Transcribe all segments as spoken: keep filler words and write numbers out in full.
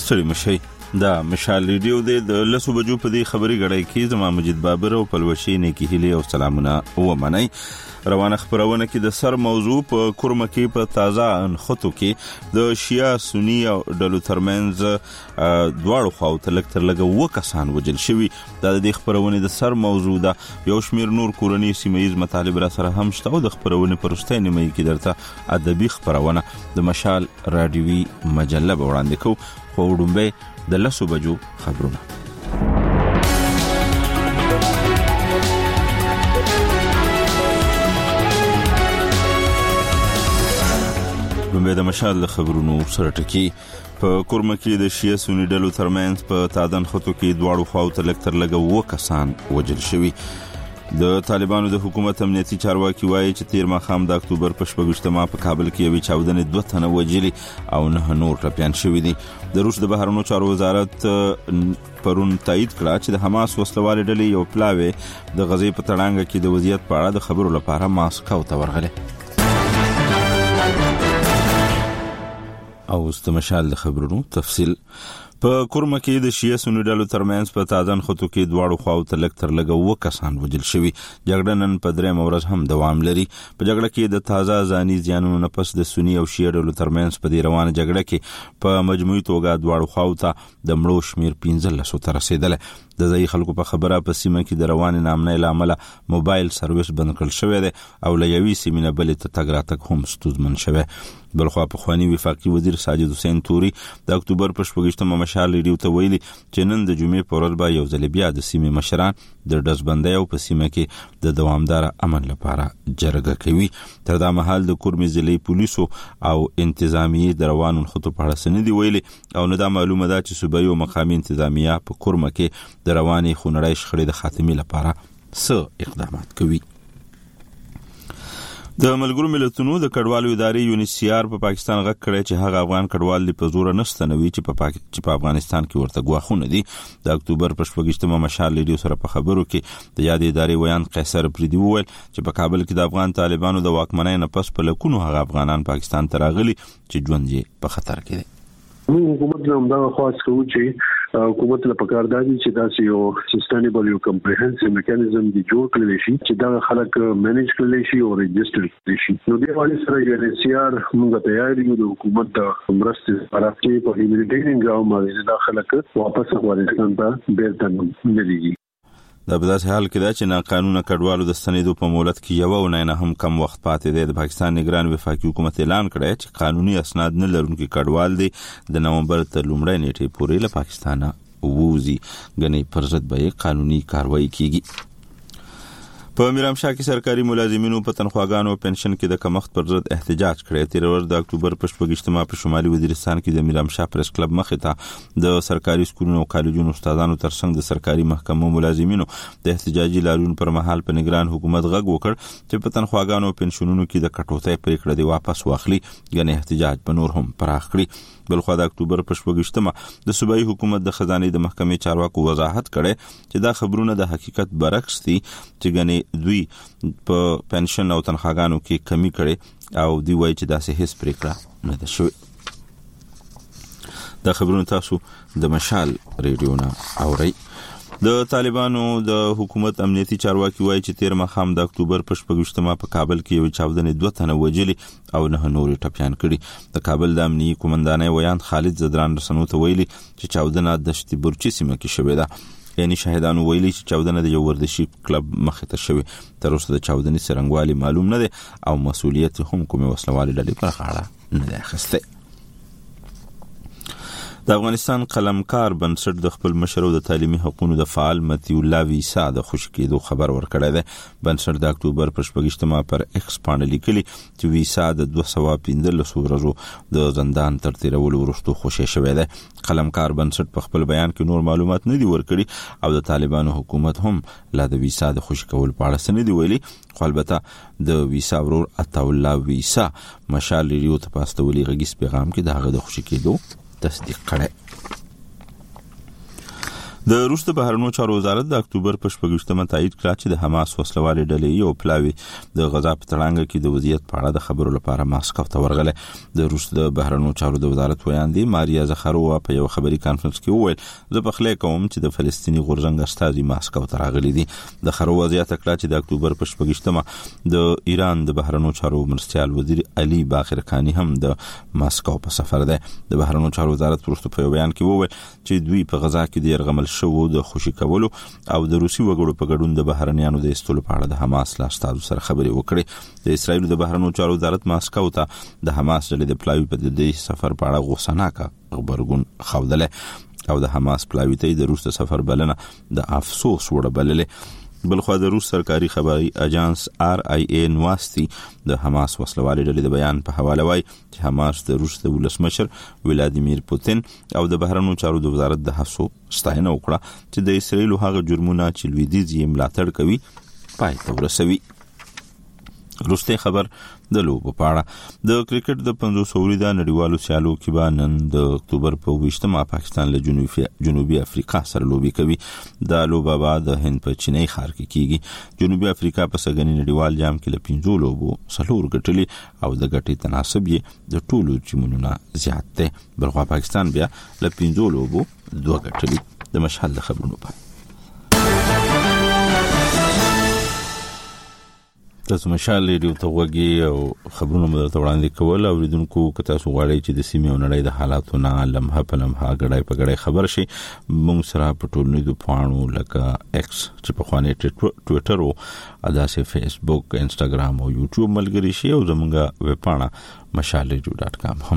ستړي مشي. دا مشال ریډیو د لسو بجو په دې خبري غړای کې زما مجید بابر او پلوشي نیکی هلي او سلامونه و منئ. روانه خبرونه کې د سر موضوع په کورمه کې په تازه انخطو کې د شیا سنی او ډلو ترمنز دواړو خواو ته لږ تر لږه اوه کسان وژل شوي. دا د دې خبرونې د سر موضوع ده. یو شمیر نور کورني سیمهیز مطالب را سره هم شته او د خبرونې په وروستۍ نیمه کې درته ادبي خبرونه د مشال راډیوي مجله به وړاندې کوو. خو وړومبی د لسو بجو خبرونه. لومبی د مشال د خبرونو سره ټکی. په کورمه کې د شیعه سنی ډلو ترمنځ په تادن خطو کې دواړو خواو ته لږ تر لږه اوه کسان وژل شوي. د طالبانو د حکومت امنیتي چارواکي وایي چې تیر ماښام د اکتوبر په شپږویشتمه په کابل کې یوې چاودنې دوه تنه وژلي او نه نور ټپیان شوي دي. د روس د بهرنیو چارو وزارت پرون تایید کړه چې د حماس وسلوالې ډلې یو پلاوی د غزې په تړانګه کې د وضعیت په اړه د خبرو لپاره ماسکو ته ورغلی. او استمشال د خبرونو تفصیل. په کورمه کې د شیعه سنی ډلو ترمنځ په تازه خطو کې دواړو خواو ته لږ تر لږه اوه کسان وژل شوي. جګړه نن په درېیمه ورځ هم دوام لري. په جګړه کې د تازه ځاني زیانونو نه پس د سنی او شیعه ډلو ترمنځ په دې روانه جګړه کې په مجموعي توګه دواړو خواو ته د مړو شمیر پنځلسو ته رسېدلی. د ځایي خلکو په خبره په سیمه کې د روانې نامنۍ له امله موبایل سرویس بند کړل شوی دی او له یوې سیمې نه بلې ته تګ راتګ هم ستونزمن شوی. بلخوا پخواني وفاقي وزیر ساجد حسین توري د اکتوبر په شپږویشتمه مشال ریډیو ته ویلي چې نن د جمعې په ورځ به یو ځل بیا د سیمې مشران د ډزبندۍ او په سیمه کې د دوامداره امن لپاره جرګه کوي. تر دا مهال د کورمې ضلعي پولیسو او انتظامیې د روانو خطو په اړه څه نه دي ویلي او نه دا معلومه ده چې صوبایي او مقامي انتظامیه په کورمه کې د روانې خونړۍ شخړې د خاتمې لپاره څه اقدامات کوي. د ملګرو ملتونو د کډوالو ادارې یونیسیار په پاکستان غږ کړی چې هغه افغان کډوال په زور نه ستنوي چې په پاک... چې په افغانستان کې ورته ګواښونه دي. د اکتوبر په شپږویشتمه مشال ریډیو سره په خبرو کې د یادې ادارې ویان قیصر پریدي وویل چې په کابل کې د افغان طالبانو د واکمنۍ نه پس په لکونو هغه افغانان پاکستان ته راغلي چې ژوند یې په خطر کې دی. موږ حکومت نه همدا خواست کوو چې حکومت له پکار دی چې دا یو سستینبل یو کمپریهنسیو میکانیزم دی جوړ کړی شي چې دا خلک مینیج کړي شي او ريجستر کړي شي. نو دی وایي سره یو سیار موږ تیار یو د حکومت د مرستې لپاره چې په هیومانیټیرین ګراوند باندې دا خلک واپس افغانستان ته بیرته نه لېږي. دا په داسې حال کې ده چې ناقانونه کډوالو د ستنېدو په مهلت کې یوه اونۍ نه هم کم وخت پاتې دی. د پاکستان نگران وفاقي حکومت اعلان کړی چې قانوني اسناد نه لرونکي کډوال دی د نومبر تر لومړۍ نیټې پورې له پاکستانه ووځي. ګنې پر ضد به یې قانوني کاروایی کیږي. په میرامشاه کې سرکاري ملازمینو په تنخواګانو او پنشن کې د کمښت پر ضد احتجاج کړی. تیر ورځ د اکتوبر په شپږویشتمه په شمالي وزیرستان کې د میرامشاه پریس کلب مخې ته د سرکاري سکولونو او کالجونو استادانو ترڅنګ د سرکاري محکمو ملازمینو د احتجاجي لاریون پر مهال په نگران حکومت غږ وکړ چې په تنخواګانو او پنشنونو کې د کټوتۍ پریکړه دی واپس واخلي. ګنې احتجاج په نور هم پراخ کړي. بلخوا د اکتوبر په شپږویشتمه د صوبایي حکومت د خزانې د محکمې چارواکو وضاحت کړي چې دا خبرونه د حقیقت برعکس دي چې ګنې دوی په پنشن او تنخواګانو کې کمی کړي او دوی وایي چې داسې هیڅ پریکړه نه ده شوې. دا خبرونه تاسو د مشال ریډیو نه اورئ. د طالبانو د حکومت امنیتي چارواکي وایي چې تیر ماښام د اکتوبر په شپږویشتمه په کابل کې یو چاودنې دوه تنه وژلي او نه نور ټپیان کړي. د کابل د امنیتي قومندانۍ ویان خالد زدران رسنو ته ویلي چې چاودنه د دشت برچي سیمه کې شوې ده. یعنی شاهدانو ویلي چې چاودنه د یو ورزشي کلب مخې ته شوې. تر اوسه د چاودنې څرنګوالي معلوم نه دی او مسؤلیت هم کومې وسلوالې ډلې پر غاړه نه دی اخیستی. د افغانستان قلمکار بنسټ د خپل مشر او د تعلیمي حقوقو د فعال متی الله ویسا د خوشی کېدو خبر ورکړی دی. بنسټ د اکتوبر پر شپږویشتمه پر ایکس باندې لیکلي چې ویسا د دوه سوه پنځلسو ورځو د زندان تر تیرولو وروسته خوشی شوی دی. قلمکار بنسټ په خپل بیان کې نور معلومات نه دي ورکړي او د طالبانو حکومت هم لا د ویسا د خوشی کول په اړه څه نه دي ویلي. خو البته د ویسا ورور عطا الله ویسا مشال ریډیو ته په استولي غږیز پیغام کې د هغه د خوشی کېدو تصدیق کړي. د روس د بهرنیو چارو وزارت د اکتوبر په شپږمه تایید کړ چې د حماس وسلوالې ډلې یو پلاوی د غزا په تړانګه کې د وضعیت په اړه د خبرو لپاره ماسکو ته ورغله. د روس د بهرنیو چارو د وزارت ویاندې ماریا زخاروا په یو خبري کانفرنس کې وویل زه په خله کوم چې د فلسطینی غورځنګ استازي ماسکو ته راغلي دي. د خاروا وضعیت کړ چې د اکتوبر په شپږمه د ایران د بهرنیو چارو مرستيال وزیر علي باقر خانی هم د ماسکو په سفر ده. د بهرنیو چارو وزارت پروستو په بیان کې وویل چې دوی په غزا کې د يرغمل شوو د خوشي کولو او د روسي وګړو په ګډون د بهرنیانو د استولو په اړه د حماس لا استازو سره خبرې وکړې. د اسرایل د بهرنیو چارو وزارت ماسکو ته د حماس ډلې د پلاوی په دې سفر په اړه غوسناکه خبرګون خوده او د حماس پلاوی ته د روس د سفر بلنه د افسوس وړ بللې. بلخو د روس سرکاري خبري اژانس آر آی ای نواستی د حماس وسلوالې ډلې د بیان په حواله وايي چې حماس د روس د ولسمشر ولادیمیر پوتین او د بهرنیو چارو د وزارت د هڅو ستاینه وکړه چې د اسرایل هغه جرمونه چې لویدیځ یې ملاتړ کوي پای ته ورسوي. روسته خبر د لوبو په اړه د کرکټ د پنځوس اوریدا نړیوالو سیالو کې به نن د اکتوبر په ویشتمه پاکستان له جنوبي جنوبي افریقا سره لوبي کوي. د لوبه بعد د هند په چینای ښار کې کیږي. جنوبي افریقا په سګنی نړیوال جام کې له پنځو لوبو سلور ګټلي او د ګټې تناسب یې د ټولو ټیمونو زیات دی. بلخو پاکستان بیا له پنځو لوبو دوه ګټلي. د مشهد خبرونو په تاسو مشال ریډیو ته وګورئ او خبرونه مو ته وړاندې کول او ریدونکو که تاسو غواړئ چې د سیمې او نړۍ د حالاتو نه لمحه په لمحه غړای په غړای خبر شي موږ سره په ټولنیزو پاڼو لکه ایکس چې په خوانې ټوئیټر او اداسه فیسبوک انستګرام او یوټیوب ملګری شي او زموږه ویب پاڼه مشال ریډیو ډاټ کام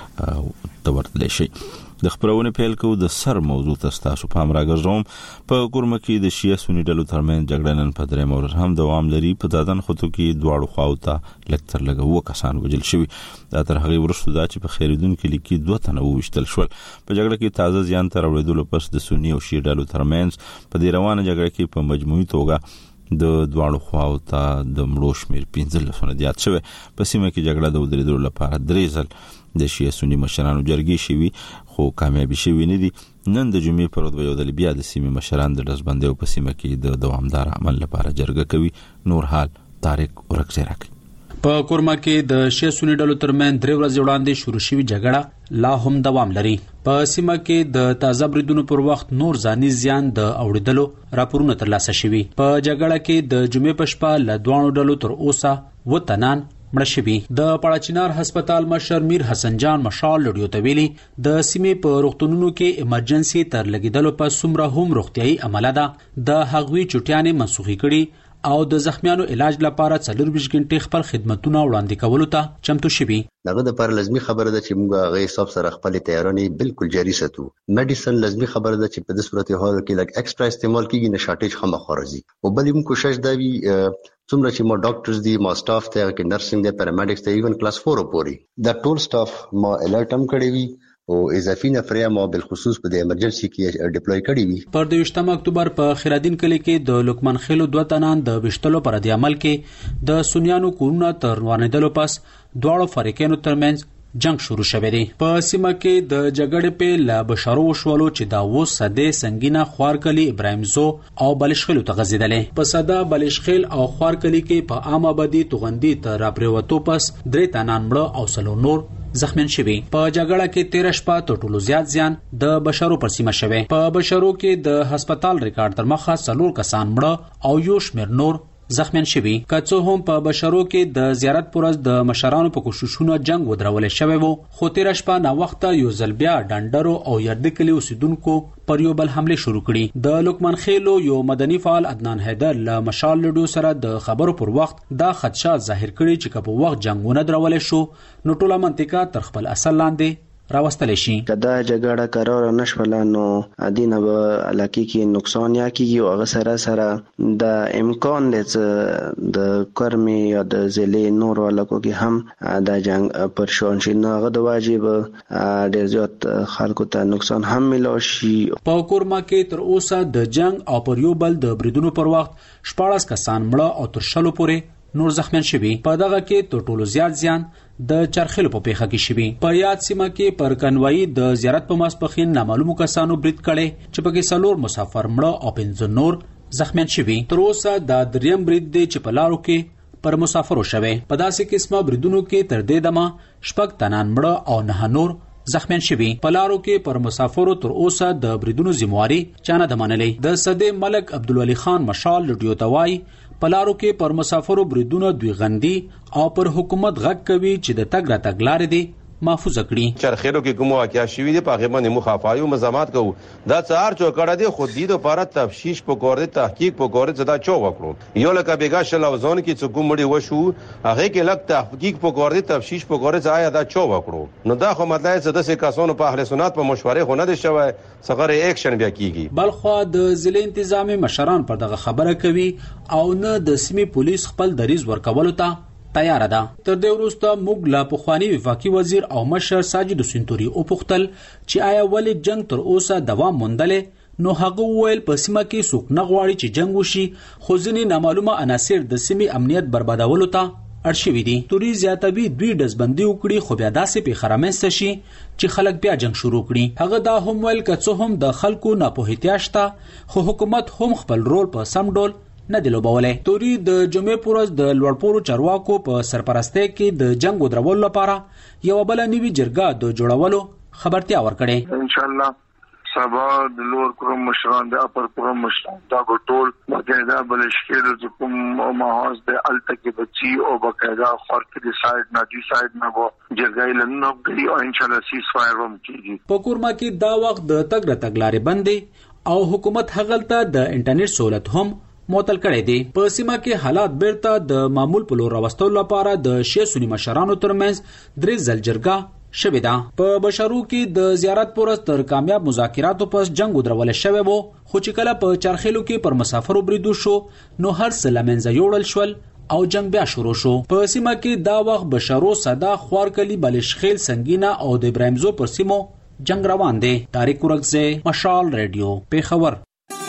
هم تورتل شي. د خبرونه پیل کو د سر موضوع تاسو په امر راګرځوم. په کورمه کې د شیعه سنی ډلو ترمن جګړه نن په درې مورز هم دوام لري. په دادن خطو کې دواړو خواوته لکتر لګو کسان وجل شوی. دا تر هغه ورسته دا چې په خیریدون کې لیکي دوه تنه وشتل شول. په جګړه کې تازه زیان تر وړېدل پس د سنی او شیعه ډلو ترمن په دې روانه جګړه کې په مجموعي توګه د دواړو خواوته د مړو شمیر پنځه لسونه زیات شوی. په سیمه کې جګړه د ودرېدو لپاره درې ځل د شیعه سنی مشرانو جرګې شوي خو کامیابی شوی نه دي. نن د جمعې پر ورځ یو د بیا د سیمې مشران د دزبندیو په سیمه کې د دوامدار عمل لپاره جرګه کوي. نور حال طارق ورکزی راکړي. په کورما کې د شیعه سنی ډلو ترمن درې ورځې وړاندې شروع شوی جګړه لا هم دوام لري. په سیمه کې د تازه بریدونو پر وخت نور ځاني زیان د اوریدلو راپورونه ترلاسه شوي. په جګړه کې د جمعې په شپه له دوه ډلو تر اوسه و تنان مړه شوي. د پړاچینار هسپتال مشر میر حسن جان مشال لډیو ته ویلي د سیمې په روغتونونو کې ایمرجنسي تر لګیدلو په سمره هم روغتيایي عمله ده. د هغوی چټیانې منسوخي کړي او د زخمیانو علاج لپاره څلور ویشت غنټې خپل خدماتونه وړاندې کولو ته چمتو شوي. دغه د پر لازمي خبره ده چې موږ هغه حساب سره خپل تیارانې بالکل جاري ساتو. میډیسن لازمي خبره ده چې په دې صورت حال کې لکه ایکسترا استعمال کیږي نه شارټیج هم خارجي او بل موږ کوشش دا وی څومره چې ما ډاکټرز دي ما سټاف ته کې نرسنګ دي پیرامیډکس ته ایون کلاس فور پوري دا ټول سټاف ما الرټ هم کړی وی او اضافي نفریا ما بالخصوص په د ایمرجنسي کې ډیپلوي کړی وی. پر دویشتم اکتوبر په خیرادین کلی کې د لوکمن خیلو دوه تنان د وشتلو پر د عمل کې د سنیانو کورونه تر وانیدلو پس دواړو فریقینو ترمنځ جنگ شروع شوه دی. په سیمه کې د جګړې په لا بشارو وشولو چې دا و صدې سنگینه خوارکلی ابراهیم زو او بلشخیل ته غزیدلې. په صدا بلشخیل او خوارکلی کې په عام آبادی توغندي تر راپریوتو پس درې تنان مړه او سلو نور زخمیان شوي. په جګړه کې تیر شپه تر ټولو زیات زیان د بشرو پر سیمه شوه. په بشرو کې د هسپتال ریکارډ تر مخه څلور کسان مړه او یو شمېر نور زخمیان شوي. کڅو هم په بشرو کې د زیارت پرز د مشرانو په کوششونو جنگ ودرول شوی وو. خو تیر شپه نا وخت یو ځل بیا ډنډرو او یردکلی اوسیدونکو پر یو بل حمله شروع کړي. د لوکمن خیلو یو مدني فعال عدنان حیدر له مشال لډو سره د خبرو پر وخت دا خدشات ظاهر کړي چې په وخت جنگونه درول شو نو ټوله منطقه تر خپل اصل لاندې راوستل شي. کدا جګړه قرار نشول نو ادینه به علاقې کې نقصان یا کیږي او هغه سره سره د امکان د د کرمي یا د زلې نور علاقو کې هم د جنگ پر شون شي نو هغه د واجب ډیر زیات خلکو ته نقصان هم ملو شي. په کورما کې تر اوسه د جنگ او پر یو بل د بریدونو پر وخت شپاړس کسان مړه او تر شلو پورې نور زخمیان شوي. په دغه کې تر ټولو زیات زیان د چرخیلو په پیښه کې شوي. په یاد سیمه کې پر کنوایي د زیارت په ماسپښین نامعلومو کسانو برید کړی چې پکې څلور مسافر مړه او پنځه نور زخمیان شوي. تر اوسه دا دریم برید دی چې په لارو کې پر مسافرو شوی. په داسې قسمه بریدونو کې تر دې دمه شپږ تنان مړه او نه نور زخمیان شوي. په لارو کې پر مسافرو تر اوسه د بریدونو ذمہواری چانه د منلې. د صدې ملک عبدالولي خان مشال لډیو توای په لارو کې پر مسافرو بریدونه دوی غندي او پر حکومت غږ کوي چې د تګ راتګ لارې دي محفوظ کړي. چرخیلو کې کوم واقعیا شوي دي په هغه باندې مخافایو مزامات کوو. دا څار چوکړه دي خو دې د لپاره تفتیش پکور دي تحقیق پکور دي زدا چو وکړو. یو لکه بیګا شلوزون کې څه کومړي وشو هغه کې لک تحقیق پکور دي تفتیش پکور دي آیا دا چو وکړو. نو دا خو مطلب څه د څه کسانو په اهل سنت په مشورې خو نه دي شوی څنګه اکشن بیا کیږي. بلخو د ضلع انتظامی مشران پر دغه خبره کوي او نه د سیمې پولیس خپل دریز ورکولو ته تیار ده. تر دې وروسته موږ لا پخوانی وفاقي وزیر او مشر ساجد سنتوري او پختل چې آیا ولې جنگ تر اوسه دوام موندلې. نو هغه ویل په سیمه کې څوک نه غواړي چې جنگ وشي خو ځینې نامعلومه عناصر د سیمې امنیت بربادولو ته اړ شوي دي. توري زیاتوي دوی ډزبندي وکړي خو بیا داسې پیښه رامنځته شي چې خلک بیا جنگ شروع کړي. هغه دا هم ویل که څه هم د خلکو ناپوهتیا شته خو حکومت هم خپل رول په سم ډول نه دی لوبولی. توري د جمعې په ورځ د لوړپوړو چارواکو په سرپرستۍ کې د جنگ ودرولو لپاره یو بل نوي جرګه د جوړولو خبرتیا ورکړې. ان شاء الله سبا د لوړ کوم مشران د اپر کوم مشران دا ټول باقاعده بلشکیر د کوم ماحول د التکه بچي او باقاعده خارق د سایډ نه دی سایډ نه وو جرګه لنو غي او ان شاء الله سیس فایر هم کیږي. په کورما کې دا وخت د تګ راتګ لارې بندي او حکومت هغلته د انټرنیټ سہولت هم معطل کړی دی. په سیمه کې حالات بیرته د معمول په لور راوستلو لپاره د شیعه سنی مشرانو ترمنځ درې ځل جرګه شوې ده. په بشرو کې د زیارت پر تر کامیاب مذاکراتو پس جنگ ودرول شوی وو خو چې کله په چرخیلو کې پر مسافرو بریدو شو نو هر څه لمنځه یوړل شول او جنگ بیا شروع شو. په سیمه کې دا وخت بشرو صدا خوارکلی بلشخیل سنگینا او د ابراهیمزو پر سیمو جنگ روان دی. طارق ورکزه مشال ریډیو پیښور.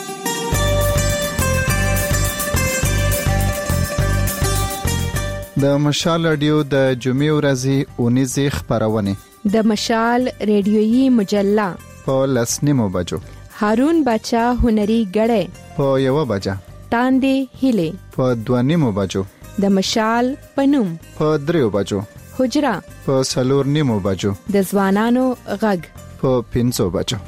د مشال رادیو د جمعې ورځې اونیزه خبرونه د مشال ریډیویي مجله په لسنیمو بجو هارون بچا هنري غړې په یو بجا تاندې هله په دوانیمو بجو د مشال پنوم په دریو بجو حجرا په سلور نیمو بجو د ځوانانو غږ په پنځو بجو.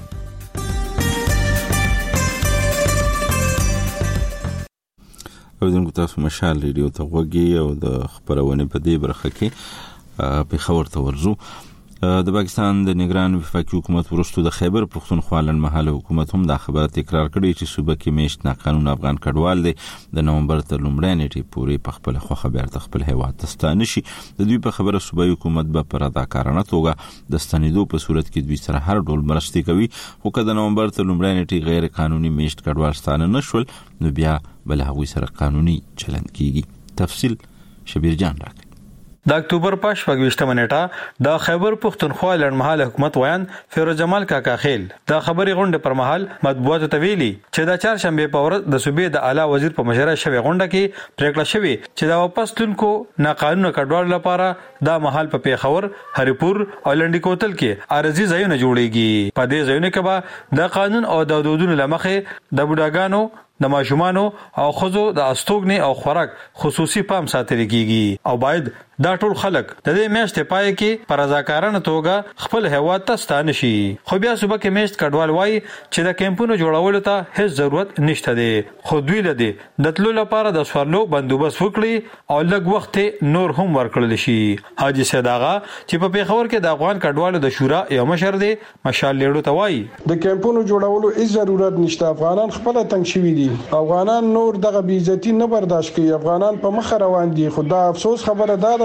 اوریدونکو تاسو مشال ریډیو ته وګورئ او د خبرونه په دې برخه کې په خبر ته ورزو. د پاکستان د نگران وفاقي حکومت ورستو د خیبر پختونخوا لنمحاله حکومت هم دا خبره تکرار کړې چې صوبه کې میشت ناقانون افغان کډوال دي د نومبر تر لومړۍ نیټې پورې په خپل خو خبر ته خپل هیواد ته ستانه شي. د دوی په خبره صوبه حکومت به پر اداکارانه توګه د ستنېدو په صورت کې دوی سره هر ډول مرستې کوي خو که د نومبر تر لومړۍ نیټې غیر قانوني میشت کډوال ستانه نشول نو بیا بل هغوی سره قانوني چلند کیږي. تفصیل شبیر جان راکړي. د اکتوبر په شپږویشتمه نیټه د خیبر پختونخوا لړمحاله حکومت ویان فیروز جمال کاکا خیل د خبري غونډه پر مهال مطبوعاتو ته ویلي چې د چهارشنبه په ورځ د صوبې د اعلی وزیر په مشوره شوې غونډه کې پریکړه شوې چې د واپس تونکو ناقانونه کډوال لپاره د محل په پیښور هریپور او لنډی کوتل کې ارزي ځایونه جوړیږي. په دې ځایونو کې به د قانون او د حدودونو لمخې د بوډاګانو د ماشومانو او خزو د استوګنې او خوراک خصوصي پام ساتل کیږي او باید دا ټول خلک د دې میاشتې پای کې پر ځکارانه توګه خپل هیواد ته ستانه شي. خو بیا صوبه کې میاشت کډوال وای چې د کیمپونو جوړولو ته هیڅ ضرورت نشته دی خو دوی لدی د تلو لپاره د سوارلو بندوبست وکړي او لږ وخت نور هم ورکړل شي. حاجی سید آغا چې په پیښور کې د افغان کډوالو د شورا یو مشر دی مشال لیړو ته وای د کیمپونو جوړولو هیڅ ضرورت نشته. افغانان خپل تنګ شوي دي. افغانان نور دغه بی عزتی نه برداشت کوي. افغانان په مخ روان دي. خو دا افسوس خبره ده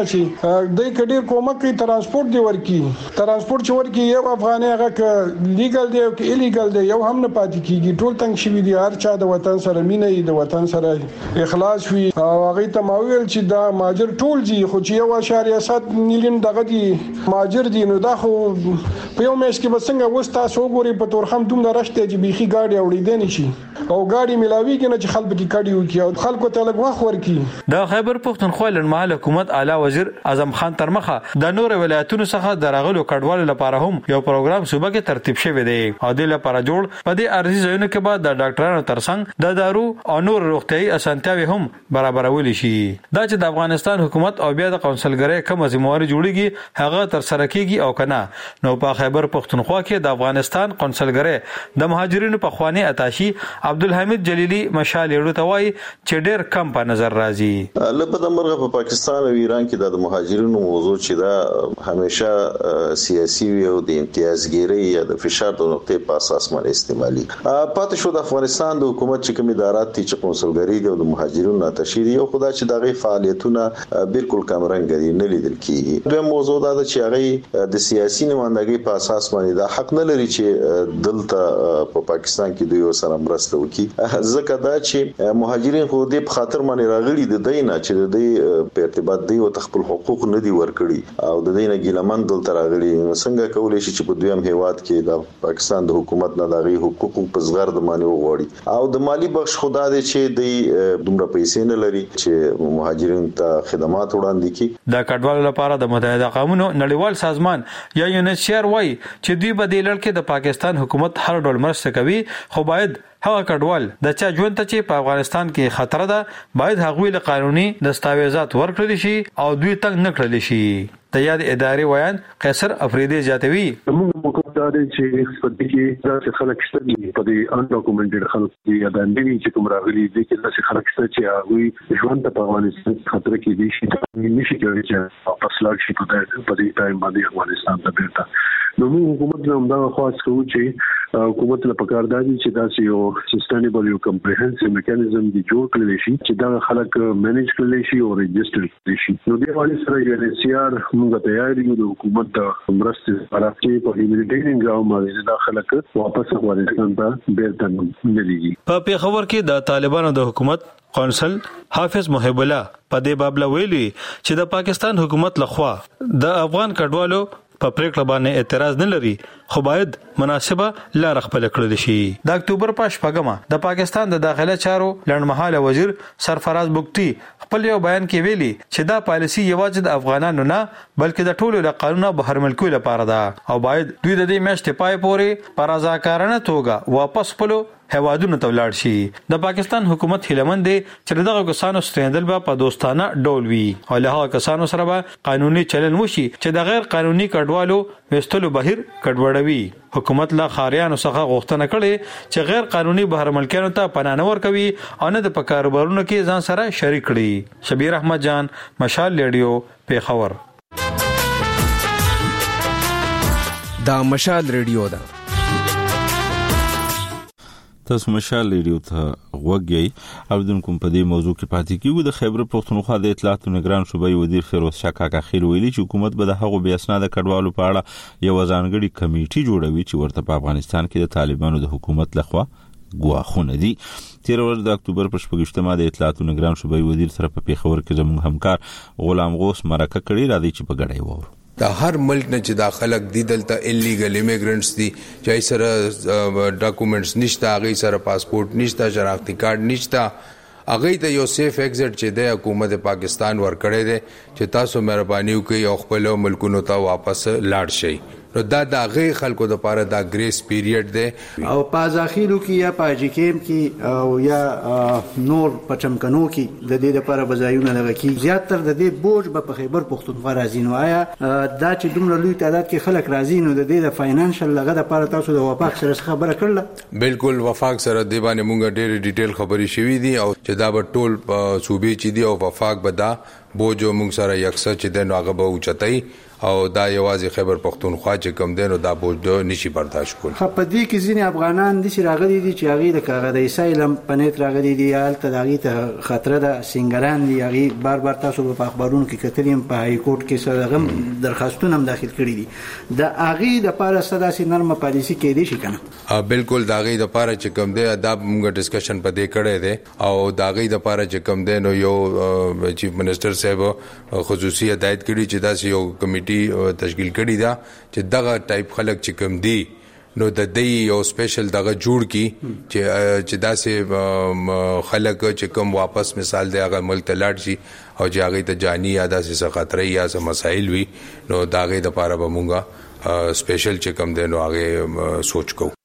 شي د کډیر کومک کوي ترانسپورت دی ورکی ترانسپورت چې ورکی یو افغاني هغه لیګل دی او ایلیګل دی یو هم نه پاتې کیږي ټول تنگ شوی دی هر چا د وطن سره مینه ای د وطن سره اخلاص وي او هغه ته ماویل چې دا ماجر ټول دي خو چې یو اشاریه سات میلیون دغه دي ماجر دي نو دا خو په یو میاشت کې بسنګ وستا سو ګوري په تورخم دوم درشته چې بيخي گاډي اوړي دي نشي او گاډي ملاوي کې نه چې خلک کې کډي وکي او خلکو ته لګ واخ ورکی د خیبر پختونخوا لړمحل حکومت اعلی وزیر اعظم خان ترمخه د نور ولایتونو څخه درغلو کډوالو لپاره هم یو پروګرام صوبه کې ترتیب شوی دی او د لپاره جوړ په دې ارزي ځایونو کې بعد د ډاکټرانو ترڅنګ د دارو او نور روغتيایي اسانتیاوي هم برابرول شي دا چې د افغانستان حکومت او بیا د کونسلګرۍ کوم ځمواري جوړیږي هغه تر سره کیږي او کنه نو په خیبر پختونخوا کې د افغانستان کونسلګرۍ د مهاجرینو په خواني اتاشي عبدالحمید جلیلی مشال یړو توای چې ډېر کم په نظر راځي لپاره مرغه په پاکستان او ایران کې د مهاجرینو موضوع چې دا همیشه سیاسي او د امتیازګيري یا د فشار د نقطې په اساس باندې استعمالي پاتې شو د افغانستان د حکومت چې کوم ادارات چې کونسلګرۍ او د مهاجرینو اتاشي یو خدای چې دغه فعالیتونه بالکل کمرنګ دي نه لیدل کیږي د موضوع دا چې هغه د سیاسي نمائندګۍ په اساس باندې دا حق نه لري چې دلته په پاکستان کې دوی سره مرسته وکړي ځکه دا چې مهاجرین خو دې په خاطر باندې راغلي د دینه چې د دې په ارتباط دی او خپل حقوق نه دي ورکړي او د دینه ګیلمن دلته راغلي څنګه کولای شي چې په دویم هیواد کې د پاکستان د حکومت نه دغه حقوق په زغر د معنی وغوړي او د مالی بخش خدا دې چې د دومره پیسې نه لري چې مهاجرین ته خدمات وړاندې کړي د کډوالو لپاره د متحده قومونو نړیوال سازمان یا یونیسیار وایي چې دوی په دې لړ کې د پاکستان حکومت هر ډول مرسته کوي خو باید هغه کډوال د چا ژوند ته چې په افغانستان کې خطر ده باید هغوی له قانوني دستاویزات ورکړل شي او دوی تنګ نه کړل شي د یاد ادارې ویان قیصر افریدي زیاتوي موږ دا چې په دې کې دا خلک ستاسو په دې ان ډاکومنټډ خلک دي یا د انډوي چې کوم راغلي دي چې دا خلک ستاسو چې هغه ژوند په افغانستان خطر کې دي چې نشي کېږي چې واپس لاړ شي په دې ټایم باندې افغانستان ته بیرته نو موږ حکومت نه همدا خاص کوو چې حکومت له پکار دی چې دا یو سستینبل یو کمپریهنسیو میکانیزم دی جوړ کړی شي چې دا خلک مینیج کړي شي او ريجستر کړي شي نو د حواله سره یو ان سی آر موږ تیار یو د حکومت د مرستې لپاره چې په هیومانیټیرین ګراوند باندې دا خلک واپس افغانستان ته بیرته نه لېږي په پیښور کې د طالبانو د حکومت قونسل حافظ محب الله په دې باب ویلي چې د پاکستان حکومت لخوا د افغان کډوالو په پریکړه باندې اعتراض نه لري خو باید مناسبه لار خپل کړل شي د اکتوبر په شپږمه د پاکستان د داخله چارو لړمحاله وزیر سرفراز بوکتی خپل یو بیان کې ویلي چې دا پالیسی یوازې د افغانانو نه بلکې د ټولو له قانونه بهر ملکو لپاره ده او باید دوی د دې میاشتې پای پورې پر رضاکارانه توګه واپس خپل هوادونو ته ولاړ شي د پاکستان حکومت هیلمند دي چې دغه کسانو ستنیدل به په دوستانه ډول وي او له هغه کسانو سره به قانوني چلن وشي چې د غیر قانوني کډوالو وستلو بهر کډوړوي حکومت لا خاریانو څخه غوښتنه کړې چې غیر قانوني بهر ملکانو ته پناه نه ورکوي او نه د کاروبارونو کې ځان سره شریک کړي شبیر احمد جان مشال ریډیو پیښور دا مشال ریډیو دا تاسو مشال ریډیو ته وګورئ او د کوم په دې موضوع کې پاتې کیږي د خیبر پختونخوا د اطلاعات نگران صوبایي وزیر فیروز شاه کاکا خیل ویلي چې حکومت به د هغو بې اسناده کډوالو په اړه یو ځانګړي کمیټي جوړوي چې ورته په افغانستان کې د طالبانو د حکومت لخوا ګواښونه دي تیر ورځ د اکتوبر په شپږمه د اطلاعات نگران صوبایي وزیر سره په پیښور کې زموږ همکار غلام غوث مرکه کړي را دي چې په ګډه وو د هر ملک نه چې داخلك دي دلته الیګل ایمیګرنټس دي چې سره ډاکومېنټس نشته هغه سره پاسپورت نشته شناختی کارت نشته هغه ته یو سیف ایگزټ چې د حکومت پاکستان ورکړی دی چې تاسو مهرباني وکړئ او خپل ملکونو ته واپس لاړ شئ نو دا د غي خلکو د پاره دا ګریس پیریډ دی او په ځاخیرو کې یا په اجکیم کې او یا نور په چمکنو کې د دې لپاره بځایونه لږ کې زیاتره د دې بوج په خیبر پختونخوا راځي نو آیا دا چې دومره لوی تعداد کې خلک راځي نو د دې د فاینانشل لغه د لپاره تاسو د وفاق سره خبره کړل بالکل وفاق سره دی باندې مونږ ډېر ډیټیل خبري شوې دي او چې دا به ټول صوبې چې دی او وفاق به دا بوج موږ سره یکسر چې د نوغه به اوچتای او دا یوازې خیبر پختونخوا چې کم دینو دا بوج نشي برداشت کول. خو په دې کې ځینې افغانان د شراغلي دي چې هغه د کاغذ سایلم پنيت راغلي دي حالت دغه ته خطر ده سنگران دي هغه بار بار تاسو په اخبارونو کې کتلیم په های کورټ کې سره درخواستونه هم داخل کړي دي د هغه د پاره سداسي نرمه پالیسی کې دي شي کنه بالکل دا هغه د پاره چې کم دی دا موږ ډسکشن په دې کړه دي او دا هغه د پاره چې کم دی نو یو چیف منسٹر صاحب خصوصي هدایت کړي چې دا یو کمیټي تشکیل کړي دا چې دغه ټایپ خلک چې کم دي نو د دې یو سپیشل دغه جوړ کی چې چې داسې خلک چې کوم واپس مثال دی هغه ملک ته لاړ شي او چې هغه ته جانی یا داسې خطرې یا څه مسایل وي نو دا هغه د پاره به مونږه سپیشل چې کم دی نو هغه سوچ کو.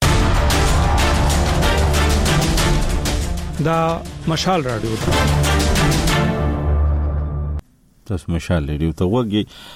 دا مشال رادیو تاسو مشال رادیو ته وګورئ.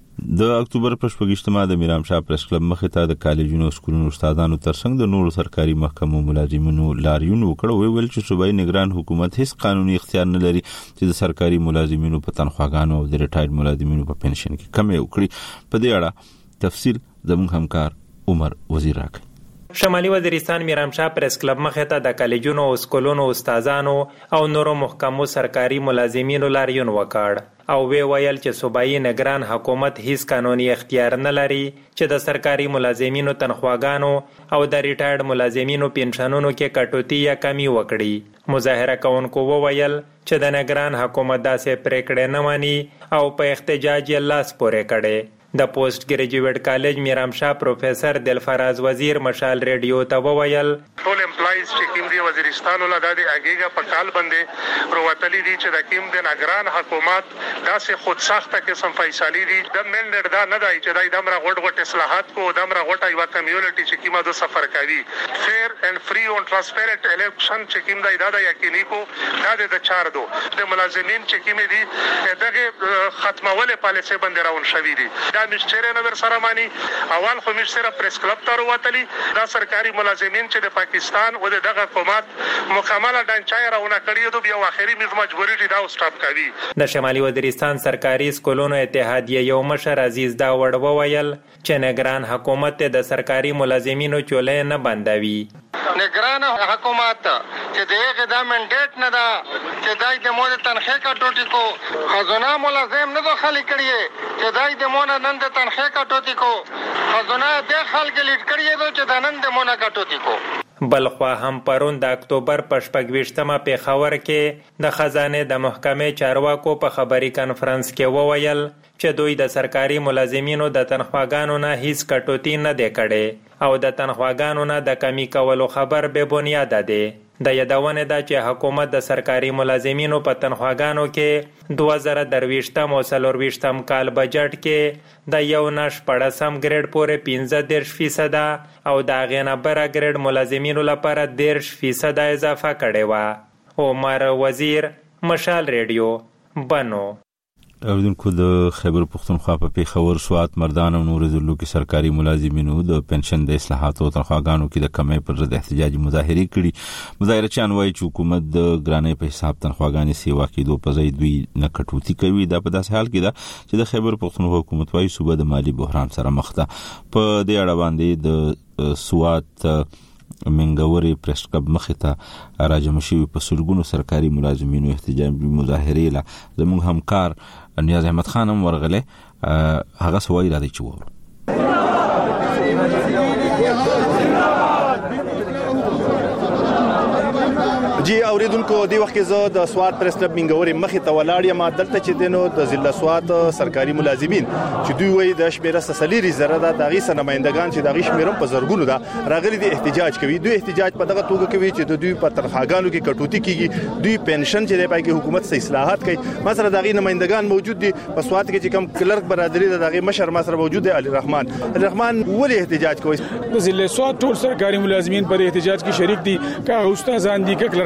د اکتوبر په شپږشتمه د میرام شاه پریس کلب مخې ته د کالجونو سکولونو استادانو ترڅنګ د نورو سرکاري محکمو ملازمینو لاریون وکړ او ویل چې صوبایي نگران حکومت هیڅ قانوني اختیار نه لري چې د سرکاري ملازمینو په تنخواګانو او د ریټایرډ ملازمینو په پنشن کې کمی وکړي. په دې اړه تفصیل زموږ همکار عمر وزیر راکړي. شمالي وزیرستان میرام شاه پریس کلب مخې ته د کالجونو او سکولونو استادانو او نورو محکمو سرکاري ملازمینو لاریون وکړ او وی ویل چې صوبایي نگران حکومت هیڅ قانوني اختیار نه لري چې د سرکاري ملازمینو تنخواګانو او د ریټایرډ ملازمینو پنشنونو کې کټوتی یا کمی وکړي. مظاهره کوونکو وویل چې د نگران حکومت داسې پریکړې نه مانی او په احتجاج یې لاس پورې کړي. د پوسټ ګریجویټ کالج میرام شاه پروفیسر دلفراز وزیر مشال ریډیو ته وویل ټول امپلایز چې کوم دی وزیرستان ولا د اگېګه په کال باندې پروتلی دي چې د کوم د نگران حکومت داسې خود ساخته قسم فیصله دي د منډر دا نه دی چې د امر غټ غټ اصلاحات کو د امر غټ یو کمیونټي چې کیمه د سفر کوي فیر اند فری او ترانسپیرنت الیکشن چې کوم دی دا د یقیني کو دا د چار دو د ملازمین چې کوم دي دغه ختمول پالیسي باندې راون شوی دي مشتری نظر سره مانی اول خو مشتری پریس کلب ته وروتلی دا سرکاري ملازمین چې د پاکستان او دغه حکومت مکمله ډانچای راونه کړی دو بیا اخري مجبوری دي دا سټاپ کوي. د شمالي وزیرستان سرکاري سکولونو اتحادیه یو مشر عزیز دا وړ وویل چې نگران حکومت د سرکاري ملازمینو چولې نه بندوي. نگران حکومت چې دغه د منډیټ نه دا چې دای د مو د تنخې کا ټوټي کو خزانه ملازم نه دخل کړي چې دای د مو نه د تنخې کا ټوټي کو خزانه د خلک لیډ کړي دو چې د نن د مو نه کا ټوټي کو. بلخوا هم پرون د اکتوبر په شپږویشتمه پیښور کې د خزانه د محکمې چارواکو په خبري کانفرنس کې وویل چې دوی د سرکاري ملازمینو د تنخواګانو نه هیڅ کټوتی نه دی کړي او د تنخواګانو نه د کمی کولو خبر به بنیاد ده. د یادونه ده چې حکومت د سرکاري ملازمینو په تنخواګانو کې دوه زره درویشتم او څلورویشتم کال بجټ کې د یو نش پړسم ګریډ پورې پنځه دېرش فیصد او د هغې نه بره ګریډ ملازمینو لپاره دېرش فیصد اضافه کړې وه. عمر وزیر مشال ریډیو بنو. اوریدونکو د خیبر پختونخوا په پیښور سوات مردان او نورو ضلعو کې سرکاري ملازمینو د پنشن د اصلاحاتو او تنخواګانو کې د کمی پر ضد احتجاجي مظاهرې کړي. مظاهرچیان وایي چې حکومت د ګرانۍ په حساب تنخواګانې سیوا کېدو په ځای دوی نه کټوتي کوي. دا په داسې حال کې ده چې د خیبر پختونخوا حکومت وایي صوبه د مالي بحران سره مخ ده. په دې اړه باندې د سوات منګوري پریس کلب مخې ته راجم شوی په سلګونو سرکاري ملازمینو احتجاجي مظاهرې لا زموږ همکار نیاز احمد خان هم ورغله هغه سوای را دي چې وره جی اوریدونکو دی وخت کې زه د سوات پریس کلب منګوري مخې ته ولاړ یم. دلته چې دینو د ضلع سوات سرکاري ملازمین چې دوی وایي د شمیره سسلیری زره د دغه سنمایندگان چې دغه شمیرم په زرګونو ده راغلي دي احتجاج کوي. دوی احتجاج په دغه توګه کوي چې دوی په تنخواګانو کې کټوتی کیږي، دوی پنشن چې دی پای کې حکومت سه اصلاحات کوي. مثلا دغه نمائندگان موجود دي په سوات کې چې کم کلرک برادری دغه مشر مصر موجود دی علي رحمان. علي رحمان ولې احتجاج کوي؟ د ضلع سوات ټول سرکاري ملازمین پر احتجاج کې شریک دي، کا استادان دي، کا کلرک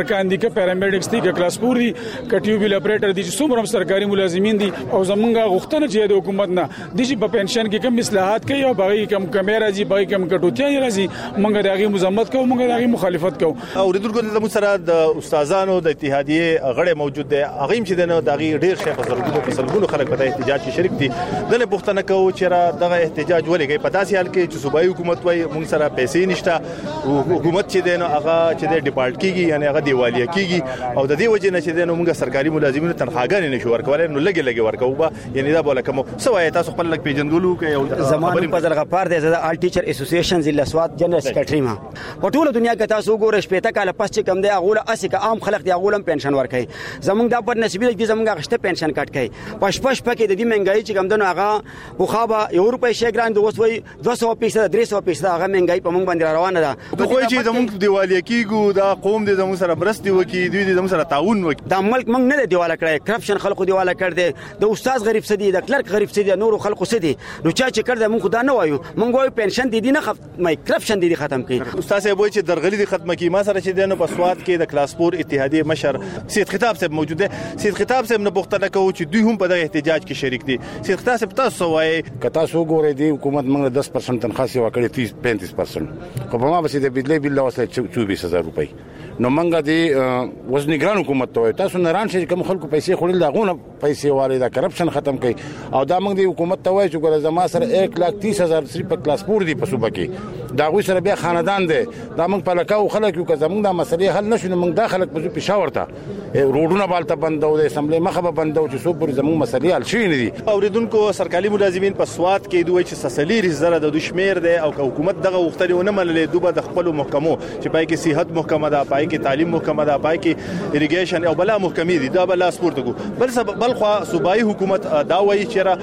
هلکان دي ک پیرامیډکس دي ک کلاس پور دي ک ټیوبل اپریټر دي چې څومره سرکاري ملازمین دي او زمونږه غوښتنه چې د حکومت نه د چې په پنشن کې کوم اصلاحات کوي او باغی کم کیمرا دي باغی کم کټوتیا راځي مونږ دغه مزمت کوو مونږ دغه مخالفت کوو. اوریدونکو د سره د استادانو د اتحادیه غړي موجود دي هغه چې د دغه ډیر شي په زرګونو په سلګونو خلک په احتجاج کې شریک دي. دغه پښتنه کوي چې را دغه احتجاج ولې کوي په داسې حال کې چې صوبایي حکومت وايي موږ سره پیسې نشته حکومت چې دنه هغه چې د ډیپارټ کیږي یعنی هغه دیوالیه کیږي او د دې وجه نه چې دنه موږ سرکاري ملازمینو تنخواګانې نشو ورکولای نو لګي لګي ورکوبه یعنی دا بوله کوم سوای تاسو خپل لګ پیجنګلو کوي او زمانه په زلغپار د آل ټیچر اسوسییشن ضلع سوات جنرال سیکریټری ما په ټوله دنیا کې تاسو ګورئ شپته کال پس چې کم دی اغوله اسی که عام خلک دی اغولم پنشن ورکړي زمونږ د پر نسبی د زمونږ غشته پنشن کټ کوي پښ پښ پکې د دې منګای چې کم دنو هغه بوخابه یو روپۍ شي ګران د وسوي دوه سوه فیصد درې سوه فیصد هغه منګای په مونږ باندې روانه ده. خو چې زمونږ دیوالیه کیګو دا قوم د زمونږ سره برست دی وکي دوی د زمونږ سره تعاون وکي د ملک مونږ نه دی دیواله کړی کرپشن خلکو دیواله کړ دی د استاد غریب سدي د کلرک غریب سدي نور خلکو سدي نو چا چې کړ د مونږ خدا نه وایو مونږ وایو پنشن دي نه ختم کرپشن دي ختم کړي. استاد صاحب وایي چې درغلي دي ختم کی ما سره چې دنه په سواد کې د کلاس پور اتحادیه مشر سید خطاب صاحب موجود دی. سید خطاب صاحب نه پوښتنه کوي چې دوی هم په دغه احتجاج کې شریک دي. سید خطاب صاحب تاسو وایي کتا سو ګورې دی حکومت موږ دس پرسنټ تنخواه سی وکړي تیس پینتیس پرسنټ خو په ما بس د بجلی بل واسه چوبیس هزار روپۍ نو منګه دی وزنګران حکومت ته تاسو نه ران شي کوم خلکو پیسې خورل داغونه پیسې واره دا کرپشن ختم کړي او دا موږ دی حکومت ته وایي چې ګور زما سره یک لاک تیس هزار صرف په کلاس پور دی په صوبه کې دا غوي سره بیا خاندان دی دا موږ په لکاو خلک یو که زموږ د مسلې حل نشو موږ دا خلک په پېښور ته روډونه بالته بندو د اسمبلی مخه بندو چې څو پر زموږ مسلې حل شي نه دي. اوریدونکو سرکاري ملازمین په سواد کې دوی چې سسلیر زره د دشمیر دی او حکومت دغه وختونه نه منلې دوبه د خپل محکمو چې پای کې صحت محکمه ده پای کې تعلیم محکمه ده پای کې اریګیشن او بلا محکمې دي دا بلا سپورت کو بل سبب بل خو صوبایي حکومت دا وایي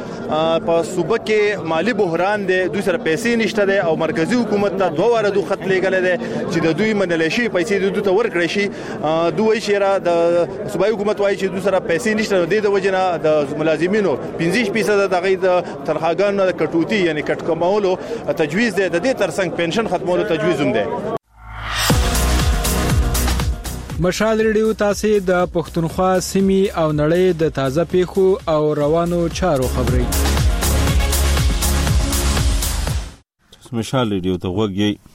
چې په صوبه کې مالی بحران دی دوی سره پیسې نشته دي او مرکزی حکومت ته دوه واره دوه خط لګل دي چې د دوی منلې شي پیسې دوی ته ورکړي شي دوی چې د صوبایي حکومت وایي چې دوی سره پیسې نشته د دې وجنه د ملازمینو پنځه فیصد د غي د تنخواګانو د کټوتی یعنی کټ کمولو تجویز دی د دې ترڅنګ پنشن ختمولو تجویز هم دی. مشال ریډیو تاسو د پښتونخوا سیمې او نړۍ د تازه پیښو او روانو چارو خبري مشال ریډیو ته وګورئ.